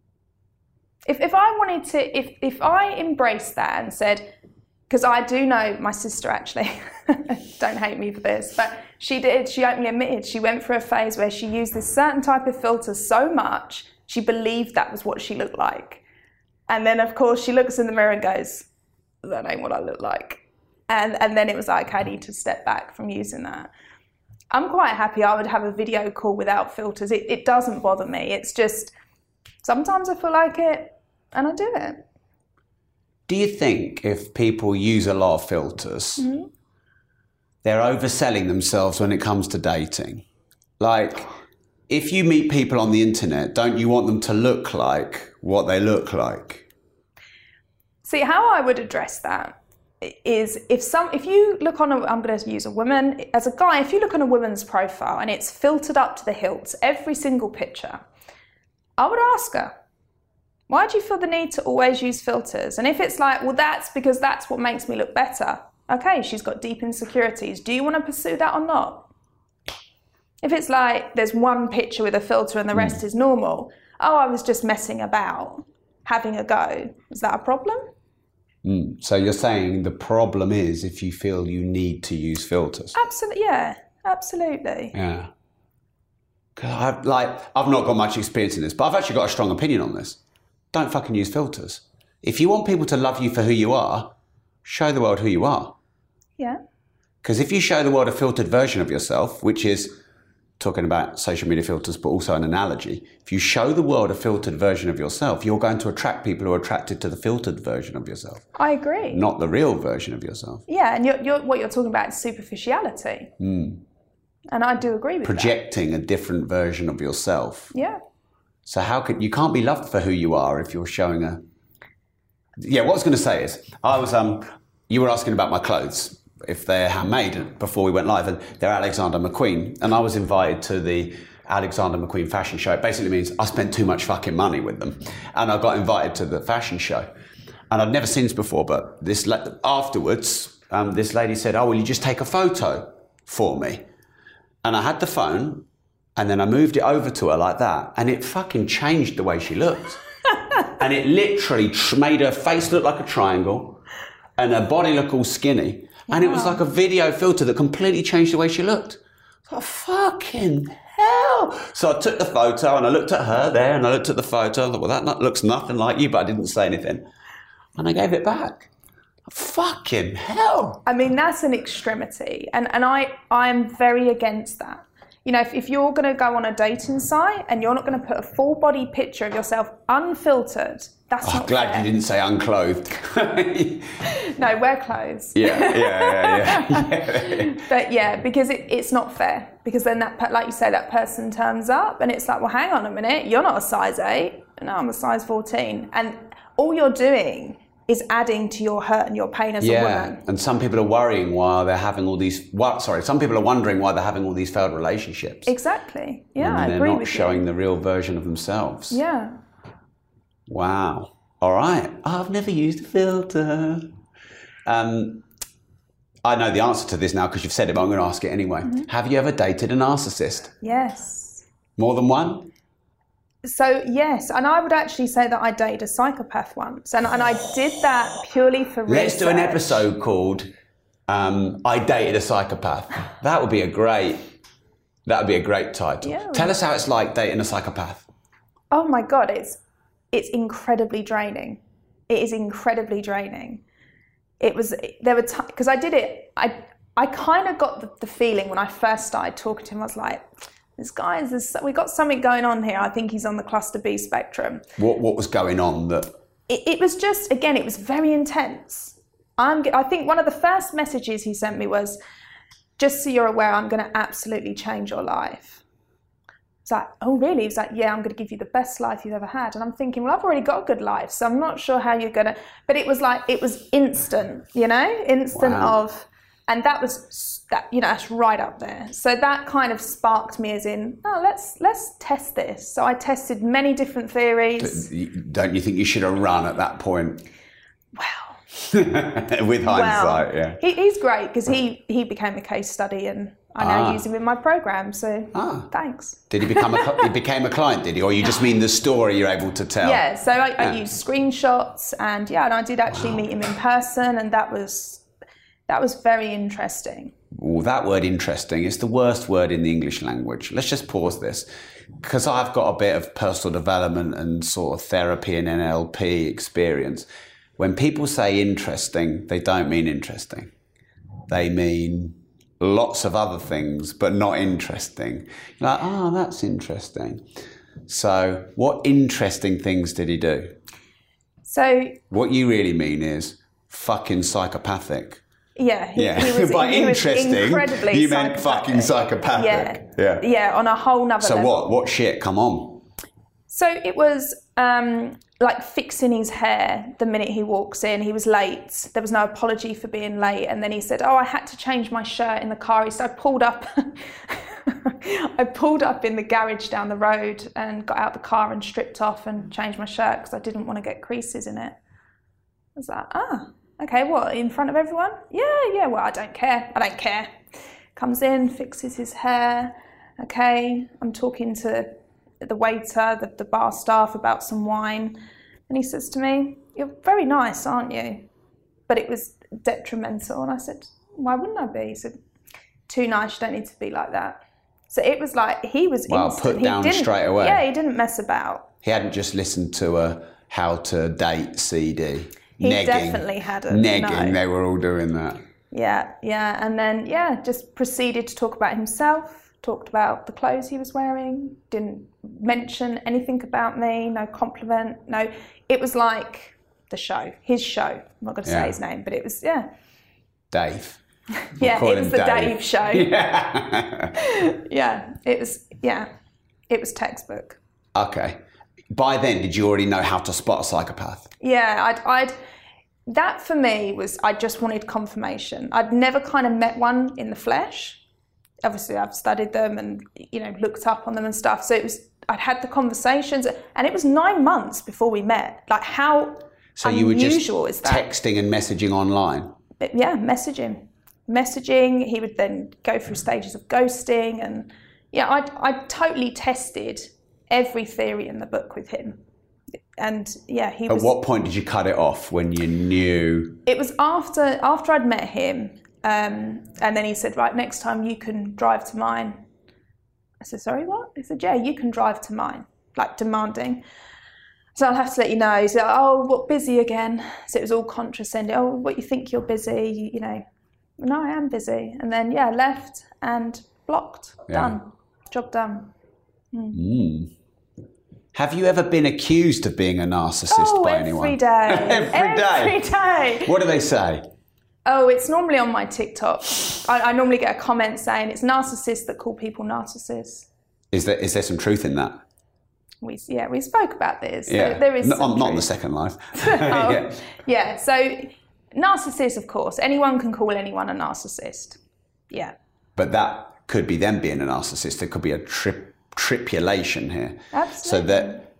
If if I wanted to, if, if I embraced that and said, because I do know my sister actually, don't hate me for this, but she did, she openly admitted she went through a phase where she used this certain type of filter so much, she believed that was what she looked like. And then of course she looks in the mirror and goes, that ain't what I look like. And, and then it was like, I need to step back from using that. I'm quite happy I would have a video call without filters. It, it doesn't bother me. It's just, sometimes I feel like it and I do it. Do you think if people use a lot of filters, mm-hmm. they're overselling themselves when it comes to dating? Like, if you meet people on the internet, don't you want them to look like what they look like? See, how I would address that is if some, if you look on a, I'm going to use a woman, as a guy, if you look on a woman's profile and it's filtered up to the hilts, every single picture, I would ask her, Why do you feel the need to always use filters? And if it's like, well, that's because that's what makes me look better. Okay, she's got deep insecurities. Do you want to pursue that or not? If it's like there's one picture with a filter and the rest mm. is normal, oh, I was just messing about, having a go. Is that a problem? Mm. So you're saying the problem is if you feel you need to use filters? Absolutely, yeah, absolutely. Yeah. I've, like, I've not got much experience in this, but I've actually got a strong opinion on this. Don't fucking use filters. If you want people to love you for who you are, show the world who you are. Yeah. Because if you show the world a filtered version of yourself, which is talking about social media filters, but also an analogy, if you show the world a filtered version of yourself, you're going to attract people who are attracted to the filtered version of yourself. I agree. Not the real version of yourself. Yeah, and you're, you're, what you're talking about is superficiality. Mm. And I do agree with Projecting that. a different version of yourself. Yeah. So how could you can't be loved for who you are if you're showing a... Yeah, what I was going to say is, I was um, you were asking about my clothes, if they're handmade, before we went live, and they're Alexander McQueen, and I was invited to the Alexander McQueen fashion show. It basically means I spent too much fucking money with them, and I got invited to the fashion show, and I'd never seen this before. But this afterwards, um, this lady said, "Oh, will you just take a photo for me?" And I had the phone, and then I moved it over to her like that, and it fucking changed the way she looked. And it literally tr- made her face look like a triangle, and her body look all skinny. And wow. It was like a video filter that completely changed the way she looked. I thought, fucking hell. So I took the photo and I looked at her there and I looked at the photo. I thought, well, that not, looks nothing like you, but I didn't say anything. And I gave it back. Fucking hell. I mean, that's an extremity. And, and I, I'm very against that. You know, if, if you're going to go on a dating site and you're not going to put a full body picture of yourself unfiltered, that's oh, not I'm glad fair. You didn't say unclothed. No, wear clothes. Yeah, yeah, yeah, yeah. yeah. But yeah, because it, it's not fair. Because then that, like you say, that person turns up and it's like, well, hang on a minute, you're not a size eight. No, I'm a size fourteen. And all you're doing is adding to your hurt and your pain as yeah. a woman. And some people are worrying why they're having all these, well, sorry, some people are wondering why they're having all these failed relationships. Exactly. Yeah, I agree with you. They're not showing the real version of themselves. Yeah. Wow. All right. I've never used a filter. Um, I know the answer to this now because you've said it, but I'm going to ask it anyway. Mm-hmm. Have you ever dated a narcissist? Yes. More than one? So, yes. And I would actually say that I dated a psychopath once. And, and I did that purely for research. Let's do an episode called um, I Dated a Psychopath. That would be a great, that would be a great title. Yeah. Tell us how it's like dating a psychopath. Oh my God, it's it's incredibly draining. It is incredibly draining. It was, there were times, because I did it, I I kind of got the, the feeling when I first started talking to him, I was like, this guy, is, we got something going on here. I think he's on the cluster B spectrum. What what was going on that? It, it was just, again, it was very intense. I'm, I think one of the first messages he sent me was, just so you're aware, I'm going to absolutely change your life. It's like, oh really? He's like, yeah, I'm going to give you the best life you've ever had. And I'm thinking, well, I've already got a good life, so I'm not sure how you're going to, but it was like, it was instant, you know, instant wow. of, and that was, that you know, that's right up there. So that kind of sparked me as in, oh, let's let's test this. So I tested many different theories. Don't you think you should have run at that point? Well. With hindsight, well, yeah. He, he's great because he, he became a case study and I now ah. use him in my program, so ah. thanks. Did he become a he became a client, did he? Or you just mean the story you're able to tell? Yeah, so I, yeah. I used screenshots and yeah, and I did actually wow. meet him in person and that was that was very interesting. Oh, that word interesting is the worst word in the English language. Let's just pause this. Because I've got a bit of personal development and sort of therapy and N L P experience. When people say interesting, they don't mean interesting. They mean lots of other things, but not interesting. You're like, oh, that's interesting. So what interesting things did he do? So what you really mean is fucking psychopathic. Yeah, he, yeah. he was, By he interesting, was incredibly you meant fucking psychopathic. Yeah, yeah, yeah, on a whole nother so level. what? What shit? Come on. So it was um, like fixing his hair the minute he walks in. He was late. There was no apology for being late. And then he said, oh, I had to change my shirt in the car. He said, I pulled up. I pulled up in the garage down the road and got out the car and stripped off and changed my shirt because I didn't want to get creases in it. I was like, ah, okay, what, in front of everyone? Yeah, yeah, well, I don't care. I don't care. Comes in, fixes his hair. Okay, I'm talking to the waiter, the, the bar staff about some wine. And he says to me, you're very nice, aren't you? But it was detrimental. And I said, why wouldn't I be? He said, too nice, you don't need to be like that. So it was like, he was Well, instant. put down he didn't, straight away. Yeah, he didn't mess about. He hadn't just listened to a How to Date C D. He negging. definitely hadn't. Negging, no. they were all doing that. Yeah, yeah. And then, yeah, just proceeded to talk about himself, talked about the clothes he was wearing, didn't mention anything about me, no compliment, no. It was like the show, his show. I'm not going to Yeah. say his name, but it was, yeah. Dave. Yeah, call it was him the Dave. Dave, show. Yeah. Yeah, it was, yeah, it was textbook. Okay. By then, did you already know how to spot a psychopath? Yeah, I'd, I'd, that for me was, I just wanted confirmation. I'd never kind of met one in the flesh. Obviously, I've studied them and, you know, looked up on them and stuff. So it was, I'd had the conversations, and it was nine months before we met. Like, how So you were just unusual is that? texting and messaging online? But yeah, messaging. Messaging, he would then go through stages of ghosting, and yeah, I I totally tested every theory in the book with him. And yeah, he At was... what point did you cut it off when you knew? It was after after I'd met him, um, and then he said, right, next time you can drive to mine. I said, sorry, what? He said, yeah, you can drive to mine, like demanding. So I'll have to let you know. He said, oh, what, busy again? So it was all condescending. Oh, what, you think you're busy? You, you know, no, I am busy. And then, yeah, left and blocked. Yeah. Done. Job done. Mm. Have you ever been accused of being a narcissist Oh, by every anyone? day. Every day. Every day. What do they say? Oh, it's normally on my TikTok. I, I normally get a comment saying it's narcissists that call people narcissists. Is there is there some truth in that? We yeah, we spoke about this. Yeah. There, there is No, some not in the truth. second life. Oh, Yeah. yeah. So narcissists, of course, anyone can call anyone a narcissist. Yeah. But that could be them being a narcissist. There could be a trip, tripulation here. Absolutely. So that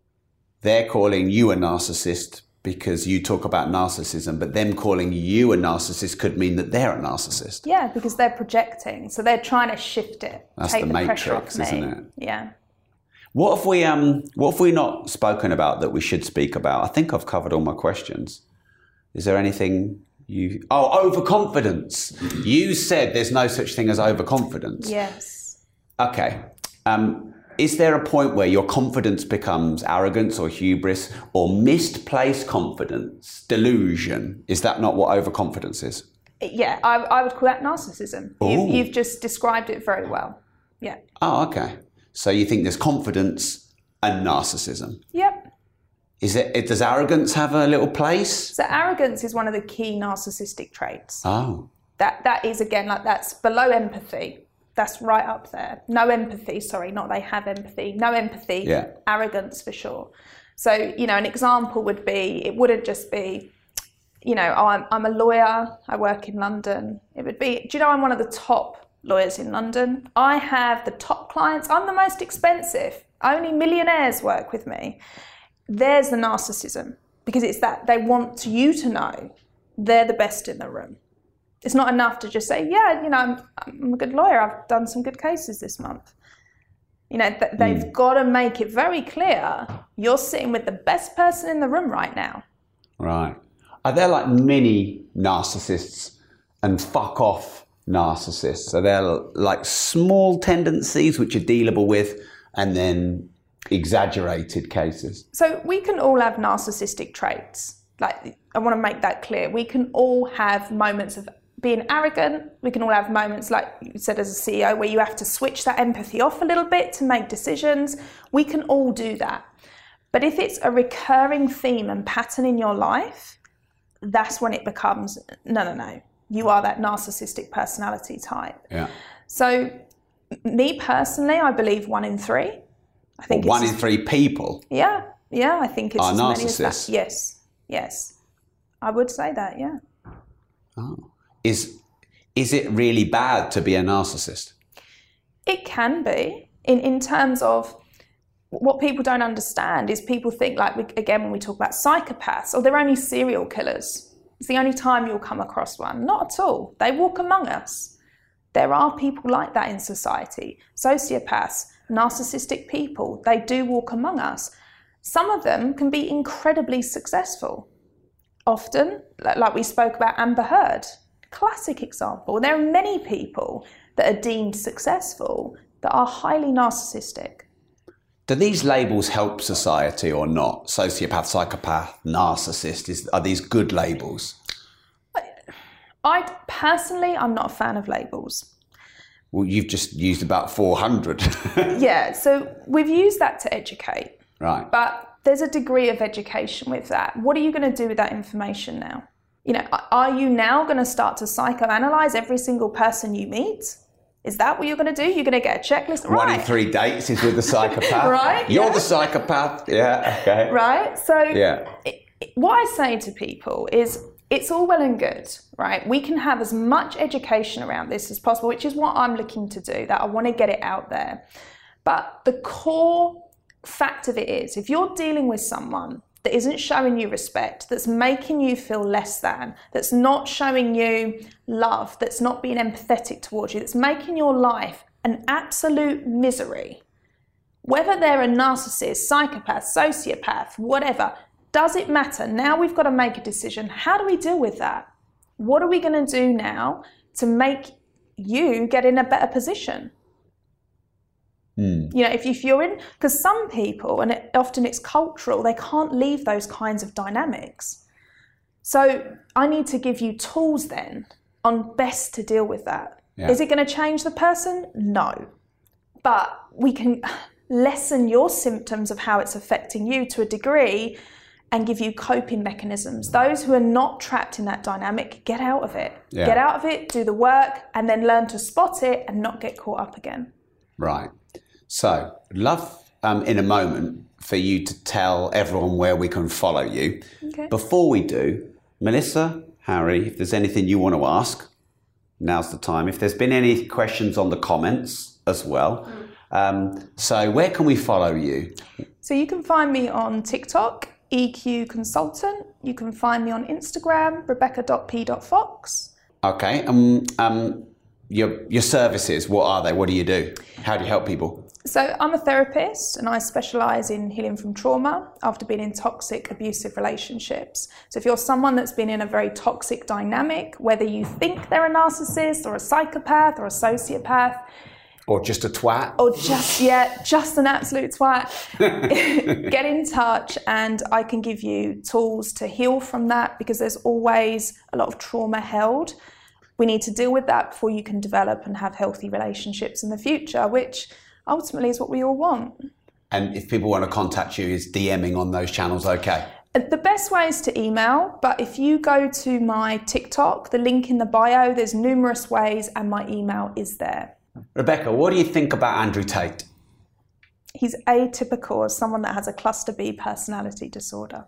they're calling you a narcissist because you talk about narcissism, but them calling you a narcissist could mean that they're a narcissist. Yeah, because they're projecting, so they're trying to shift it. That's take the the pressure matrix, off me. isn't it? Yeah. What have we um what have we not spoken about that we should speak about? I think I've covered all my questions. Is there anything you Oh, overconfidence. You said there's no such thing as overconfidence. Yes. Okay. Um is there a point where your confidence becomes arrogance or hubris or misplaced confidence, delusion? Is that not what overconfidence is? Yeah, I, I would call that narcissism. Ooh. You've, you've just described it very well. Yeah. Oh, okay. So you think there's confidence and narcissism. Yep. Is it, does arrogance have a little place? So arrogance is one of the key narcissistic traits. Oh. That that is, again, like that's below empathy. That's right up there. No empathy, sorry, not they have empathy. No empathy, Yeah. arrogance for sure. So, you know, an example would be, it wouldn't just be, you know, oh, I'm, I'm a lawyer, I work in London. It would be, do you know I'm one of the top lawyers in London? I have the top clients, I'm the most expensive. Only millionaires work with me. There's the narcissism, because it's that they want you to know they're the best in the room. It's not enough to just say, yeah, you know, I'm, I'm a good lawyer. I've done some good cases this month. You know, th- they've mm. got to make it very clear you're sitting with the best person in the room right now. Right. Are there like mini narcissists and fuck off narcissists? Are there like small tendencies which are dealable with and then exaggerated cases? So we can all have narcissistic traits. Like, I want to make that clear. We can all have moments of being arrogant. We can all have moments, like you said, as a C E O, where you have to switch that empathy off a little bit to make decisions. We can all do that. But if it's a recurring theme and pattern in your life, that's when it becomes, no, no, no. You are that narcissistic personality type. Yeah. So me personally, I believe one in three. I think Well, one it's, in three people. Yeah. Yeah, I think it's Are as many as that. narcissists? Yes, yes. I would say that, yeah. Oh. Is, is it really bad to be a narcissist? It can be, in, in terms of what people don't understand is people think, like, we, again, when we talk about psychopaths, oh, they're only serial killers. It's the only time you'll come across one. Not at all. They walk among us. There are people like that in society. Sociopaths, narcissistic people, they do walk among us. Some of them can be incredibly successful. Often, like we spoke about Amber Heard, classic example. There are many people that are deemed successful that are highly narcissistic. Do these labels help society or not? Sociopath, psychopath, narcissist, is, are these good labels? I personally, I'm not a fan of labels. Well, you've just used about four hundred. Yeah, so we've used that to educate. Right. But there's a degree of education with that. What are you going to do with that information now? You know, are you now going to start to psychoanalyze every single person you meet? Is that what you're going to do? You're going to get a checklist? One Right. in three dates is with the psychopath. Right, You're yeah. the psychopath. Yeah, okay. Right? So Yeah. it, it- what I say to people is it's all well and good, right? We can have as much education around this as possible, which is what I'm looking to do, that I want to get it out there. But the core fact of it is, if you're dealing with someone that isn't showing you respect, that's making you feel less than, that's not showing you love, that's not being empathetic towards you, that's making your life an absolute misery, whether they're a narcissist, psychopath, sociopath, whatever, does it matter? Now we've got to make a decision. How do we deal with that? What are we going to do now to make you get in a better position? Mm. You know, if, if you're in, because some people, and it, often it's cultural, they can't leave those kinds of dynamics. So I need to give you tools then on best to deal with that. Yeah. Is it going to change the person? No. But we can lessen your symptoms of how it's affecting you to a degree and give you coping mechanisms. Those who are not trapped in that dynamic, get out of it. Yeah. Get out of it, do the work, and then learn to spot it and not get caught up again. Right. So, I'd love um, in a moment for you to tell everyone where we can follow you. Okay. Before we do, Melissa, Harry, if there's anything you want to ask, now's the time. If there's been any questions on the comments as well. Um, so, where can we follow you? So you can find me on TikTok, E Q Consultant. You can find me on Instagram, rebecca dot p dot fox. Okay. Um, um, your your services, what are they? What do you do? How do you help people? So I'm a therapist and I specialise in healing from trauma after being in toxic, abusive relationships. So if you're someone that's been in a very toxic dynamic, whether you think they're a narcissist or a psychopath or a sociopath, Or just a twat? or just, yeah, just an absolute twat, get in touch and I can give you tools to heal from that, because there's always a lot of trauma held. We need to deal with that before you can develop and have healthy relationships in the future, which ultimately is what we all want. And if people want to contact you, is DMing on those channels okay? The best way is to email, but if you go to my TikTok, the link in the bio, there's numerous ways and my email is there. Rebecca, what do you think about Andrew Tate? He's atypical as someone that has a cluster B personality disorder.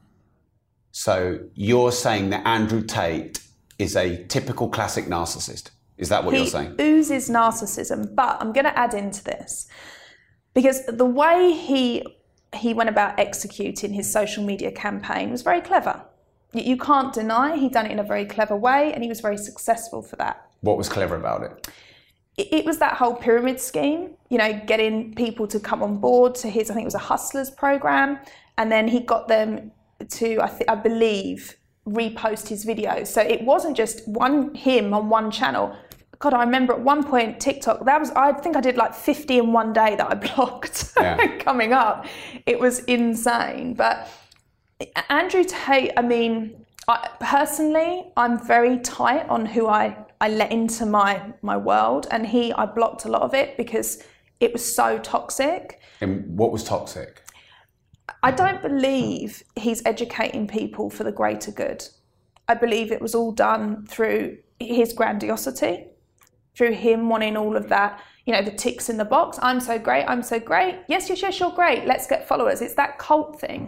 So you're saying that Andrew Tate is a typical classic narcissist? Is that what he you're saying? oozes narcissism, but I'm going to add into this because the way he he went about executing his social media campaign was very clever. You, you can't deny he done it in a very clever way, and he was very successful for that. What was clever about it? It, it was that whole pyramid scheme, you know, getting people to come on board to his, I think it was a Hustlers program, and then he got them to, I, th- I believe, repost his videos. So it wasn't just one him on one channel. God, I remember at one point TikTok, that was, I think I did like fifty in one day that I blocked Yeah. coming up. It was insane. But Andrew Tate, I mean, I, personally, I'm very tight on who I, I let into my, my world. And he, I blocked a lot of it because it was so toxic. And what was toxic? I don't believe he's educating people for the greater good. I believe it was all done through his grandiosity, through him wanting all of that, you know, the ticks in the box. I'm so great, I'm so great. Yes, yes, yes, you're great. Let's get followers. It's that cult thing.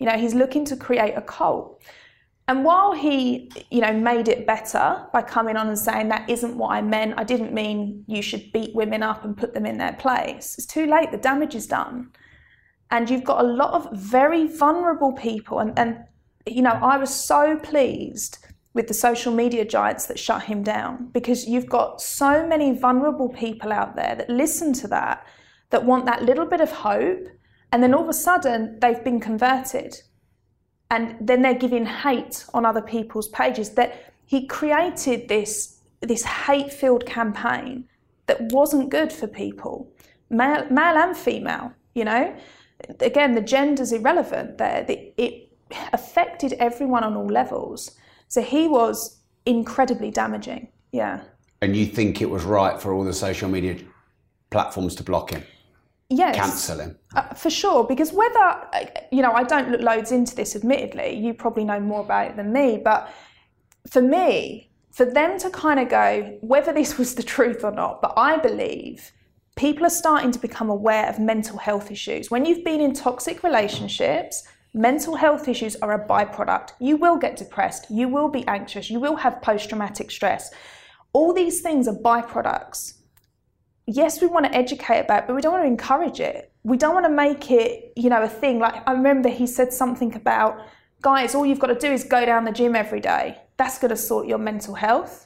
You know, he's looking to create a cult. And while he, you know, made it better by coming on and saying that isn't what I meant, I didn't mean you should beat women up and put them in their place. It's too late, the damage is done. And you've got a lot of very vulnerable people. And, and you know, I was so pleased with the social media giants that shut him down, because you've got so many vulnerable people out there that listen to that, that want that little bit of hope, and then all of a sudden they've been converted. And then they're giving hate on other people's pages. That he created this, this hate-filled campaign that wasn't good for people, male, male and female, you know. Again, the gender's irrelevant there. It affected everyone on all levels. So he was incredibly damaging, yeah. And you think it was right for all the social media platforms to block him? Yes. Cancel him? Uh, for sure, because whether, you know, I don't look loads into this, admittedly. You probably know more about it than me. But for me, for them to kind of go, whether this was the truth or not, but I believe people are starting to become aware of mental health issues. When you've been in toxic relationships, mental health issues are a byproduct. You will get depressed. You will be anxious. You will have post-traumatic stress. All these things are byproducts. Yes, we want to educate about it, but we don't want to encourage it. We don't want to make it, you know, a thing. Like, I remember he said something about, guys, all you've got to do is go down the gym every day. That's going to sort your mental health.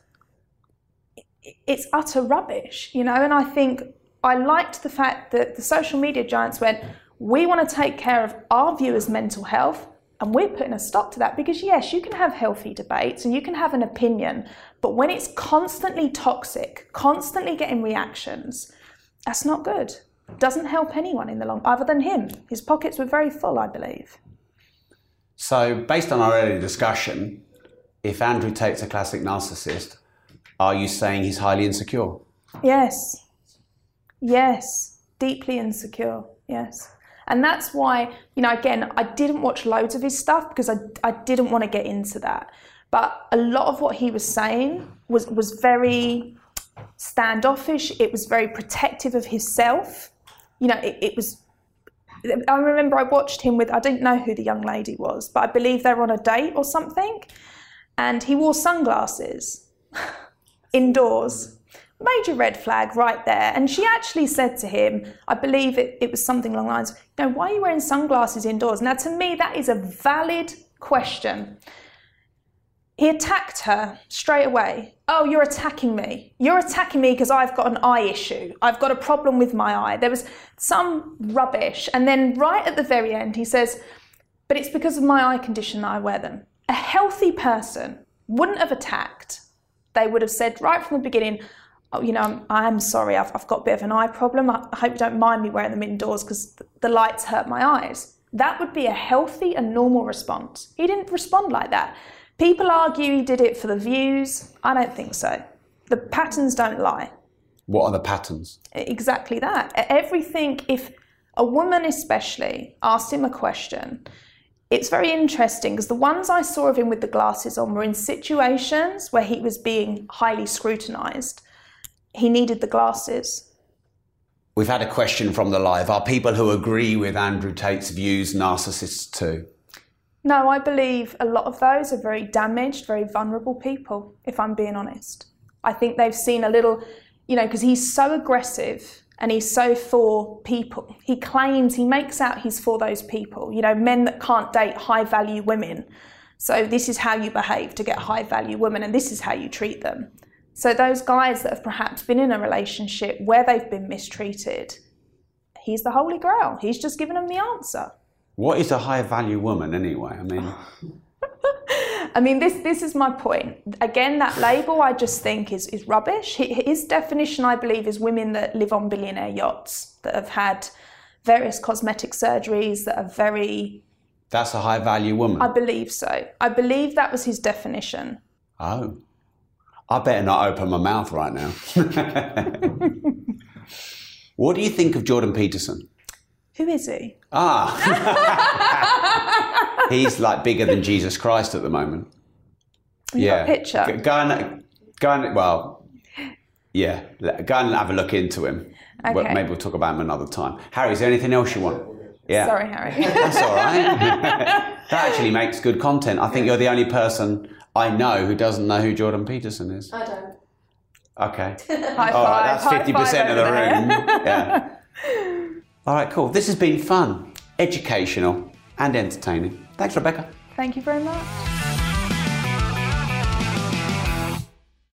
It's utter rubbish, you know, and I think I liked the fact that the social media giants went, we want to take care of our viewers' mental health, and we're putting a stop to that. Because yes, you can have healthy debates and you can have an opinion, but when it's constantly toxic, constantly getting reactions, that's not good. Doesn't help anyone in the long, other than him. His pockets were very full, I believe. So based on our earlier discussion, if Andrew Tate's a classic narcissist, are you saying he's highly insecure? Yes. Yes. Deeply insecure. Yes. And that's why, you know, again, I didn't watch loads of his stuff because I, I didn't want to get into that. But a lot of what he was saying was, was very standoffish. It was very protective of himself. You know, it, it was, I remember I watched him with, I didn't know who the young lady was, but I believe they were on a date or something. And he wore sunglasses indoors. Major red flag right there. And she actually said to him, I believe it, it was something along the lines, you know, why are you wearing sunglasses indoors? Now, to me, that is a valid question. He attacked her straight away. Oh, you're attacking me. You're attacking me because I've got an eye issue. I've got a problem with my eye. There was some rubbish. And then right at the very end, he says, but it's because of my eye condition that I wear them. A healthy person wouldn't have attacked. They would have said right from the beginning, oh, you know, I'm, I'm sorry, I've, I've got a bit of an eye problem. I, I hope you don't mind me wearing them indoors because the lights hurt my eyes. That would be a healthy and normal response. He didn't respond like that. People argue he did it for the views. I don't think so. The patterns don't lie. What are the patterns? Exactly that. Everything, if a woman especially asked him a question, it's very interesting because the ones I saw of him with the glasses on were in situations where he was being highly scrutinised. He needed the glasses. We've had a question from the live. Are people who agree with Andrew Tate's views narcissists too? No, I believe a lot of those are very damaged, very vulnerable people, if I'm being honest. I think they've seen a little, you know, because he's so aggressive and he's so for people. He claims, he makes out he's for those people, you know, men that can't date high-value women. So this is how you behave to get high-value women, and this is how you treat them. So those guys that have perhaps been in a relationship where they've been mistreated, he's the Holy Grail. He's just given them the answer. What is a high-value woman anyway? I mean... I mean, this this is my point. Again, that label I just think is, is rubbish. His definition, I believe, is women that live on billionaire yachts, that have had various cosmetic surgeries, that are very... That's a high-value woman? I believe so. I believe that was his definition. Oh. I better not open my mouth right now. What do you think of Jordan Peterson? Who is he? Ah. He's like bigger than Jesus Christ at the moment. You yeah. got a picture? Go and, go and, well, yeah. Go and have a look into him. Okay. Maybe we'll talk about him another time. Harry, is there anything else you want? Yeah. Sorry, Harry. That's all right. That actually makes good content. I think you're the only person I know who doesn't know who Jordan Peterson is. I don't. Okay. High All right, five, that's high fifty percent of five the over there. room. Yeah. All right, cool. This has been fun, educational, and entertaining. Thanks, Rebecca. Thank you very much.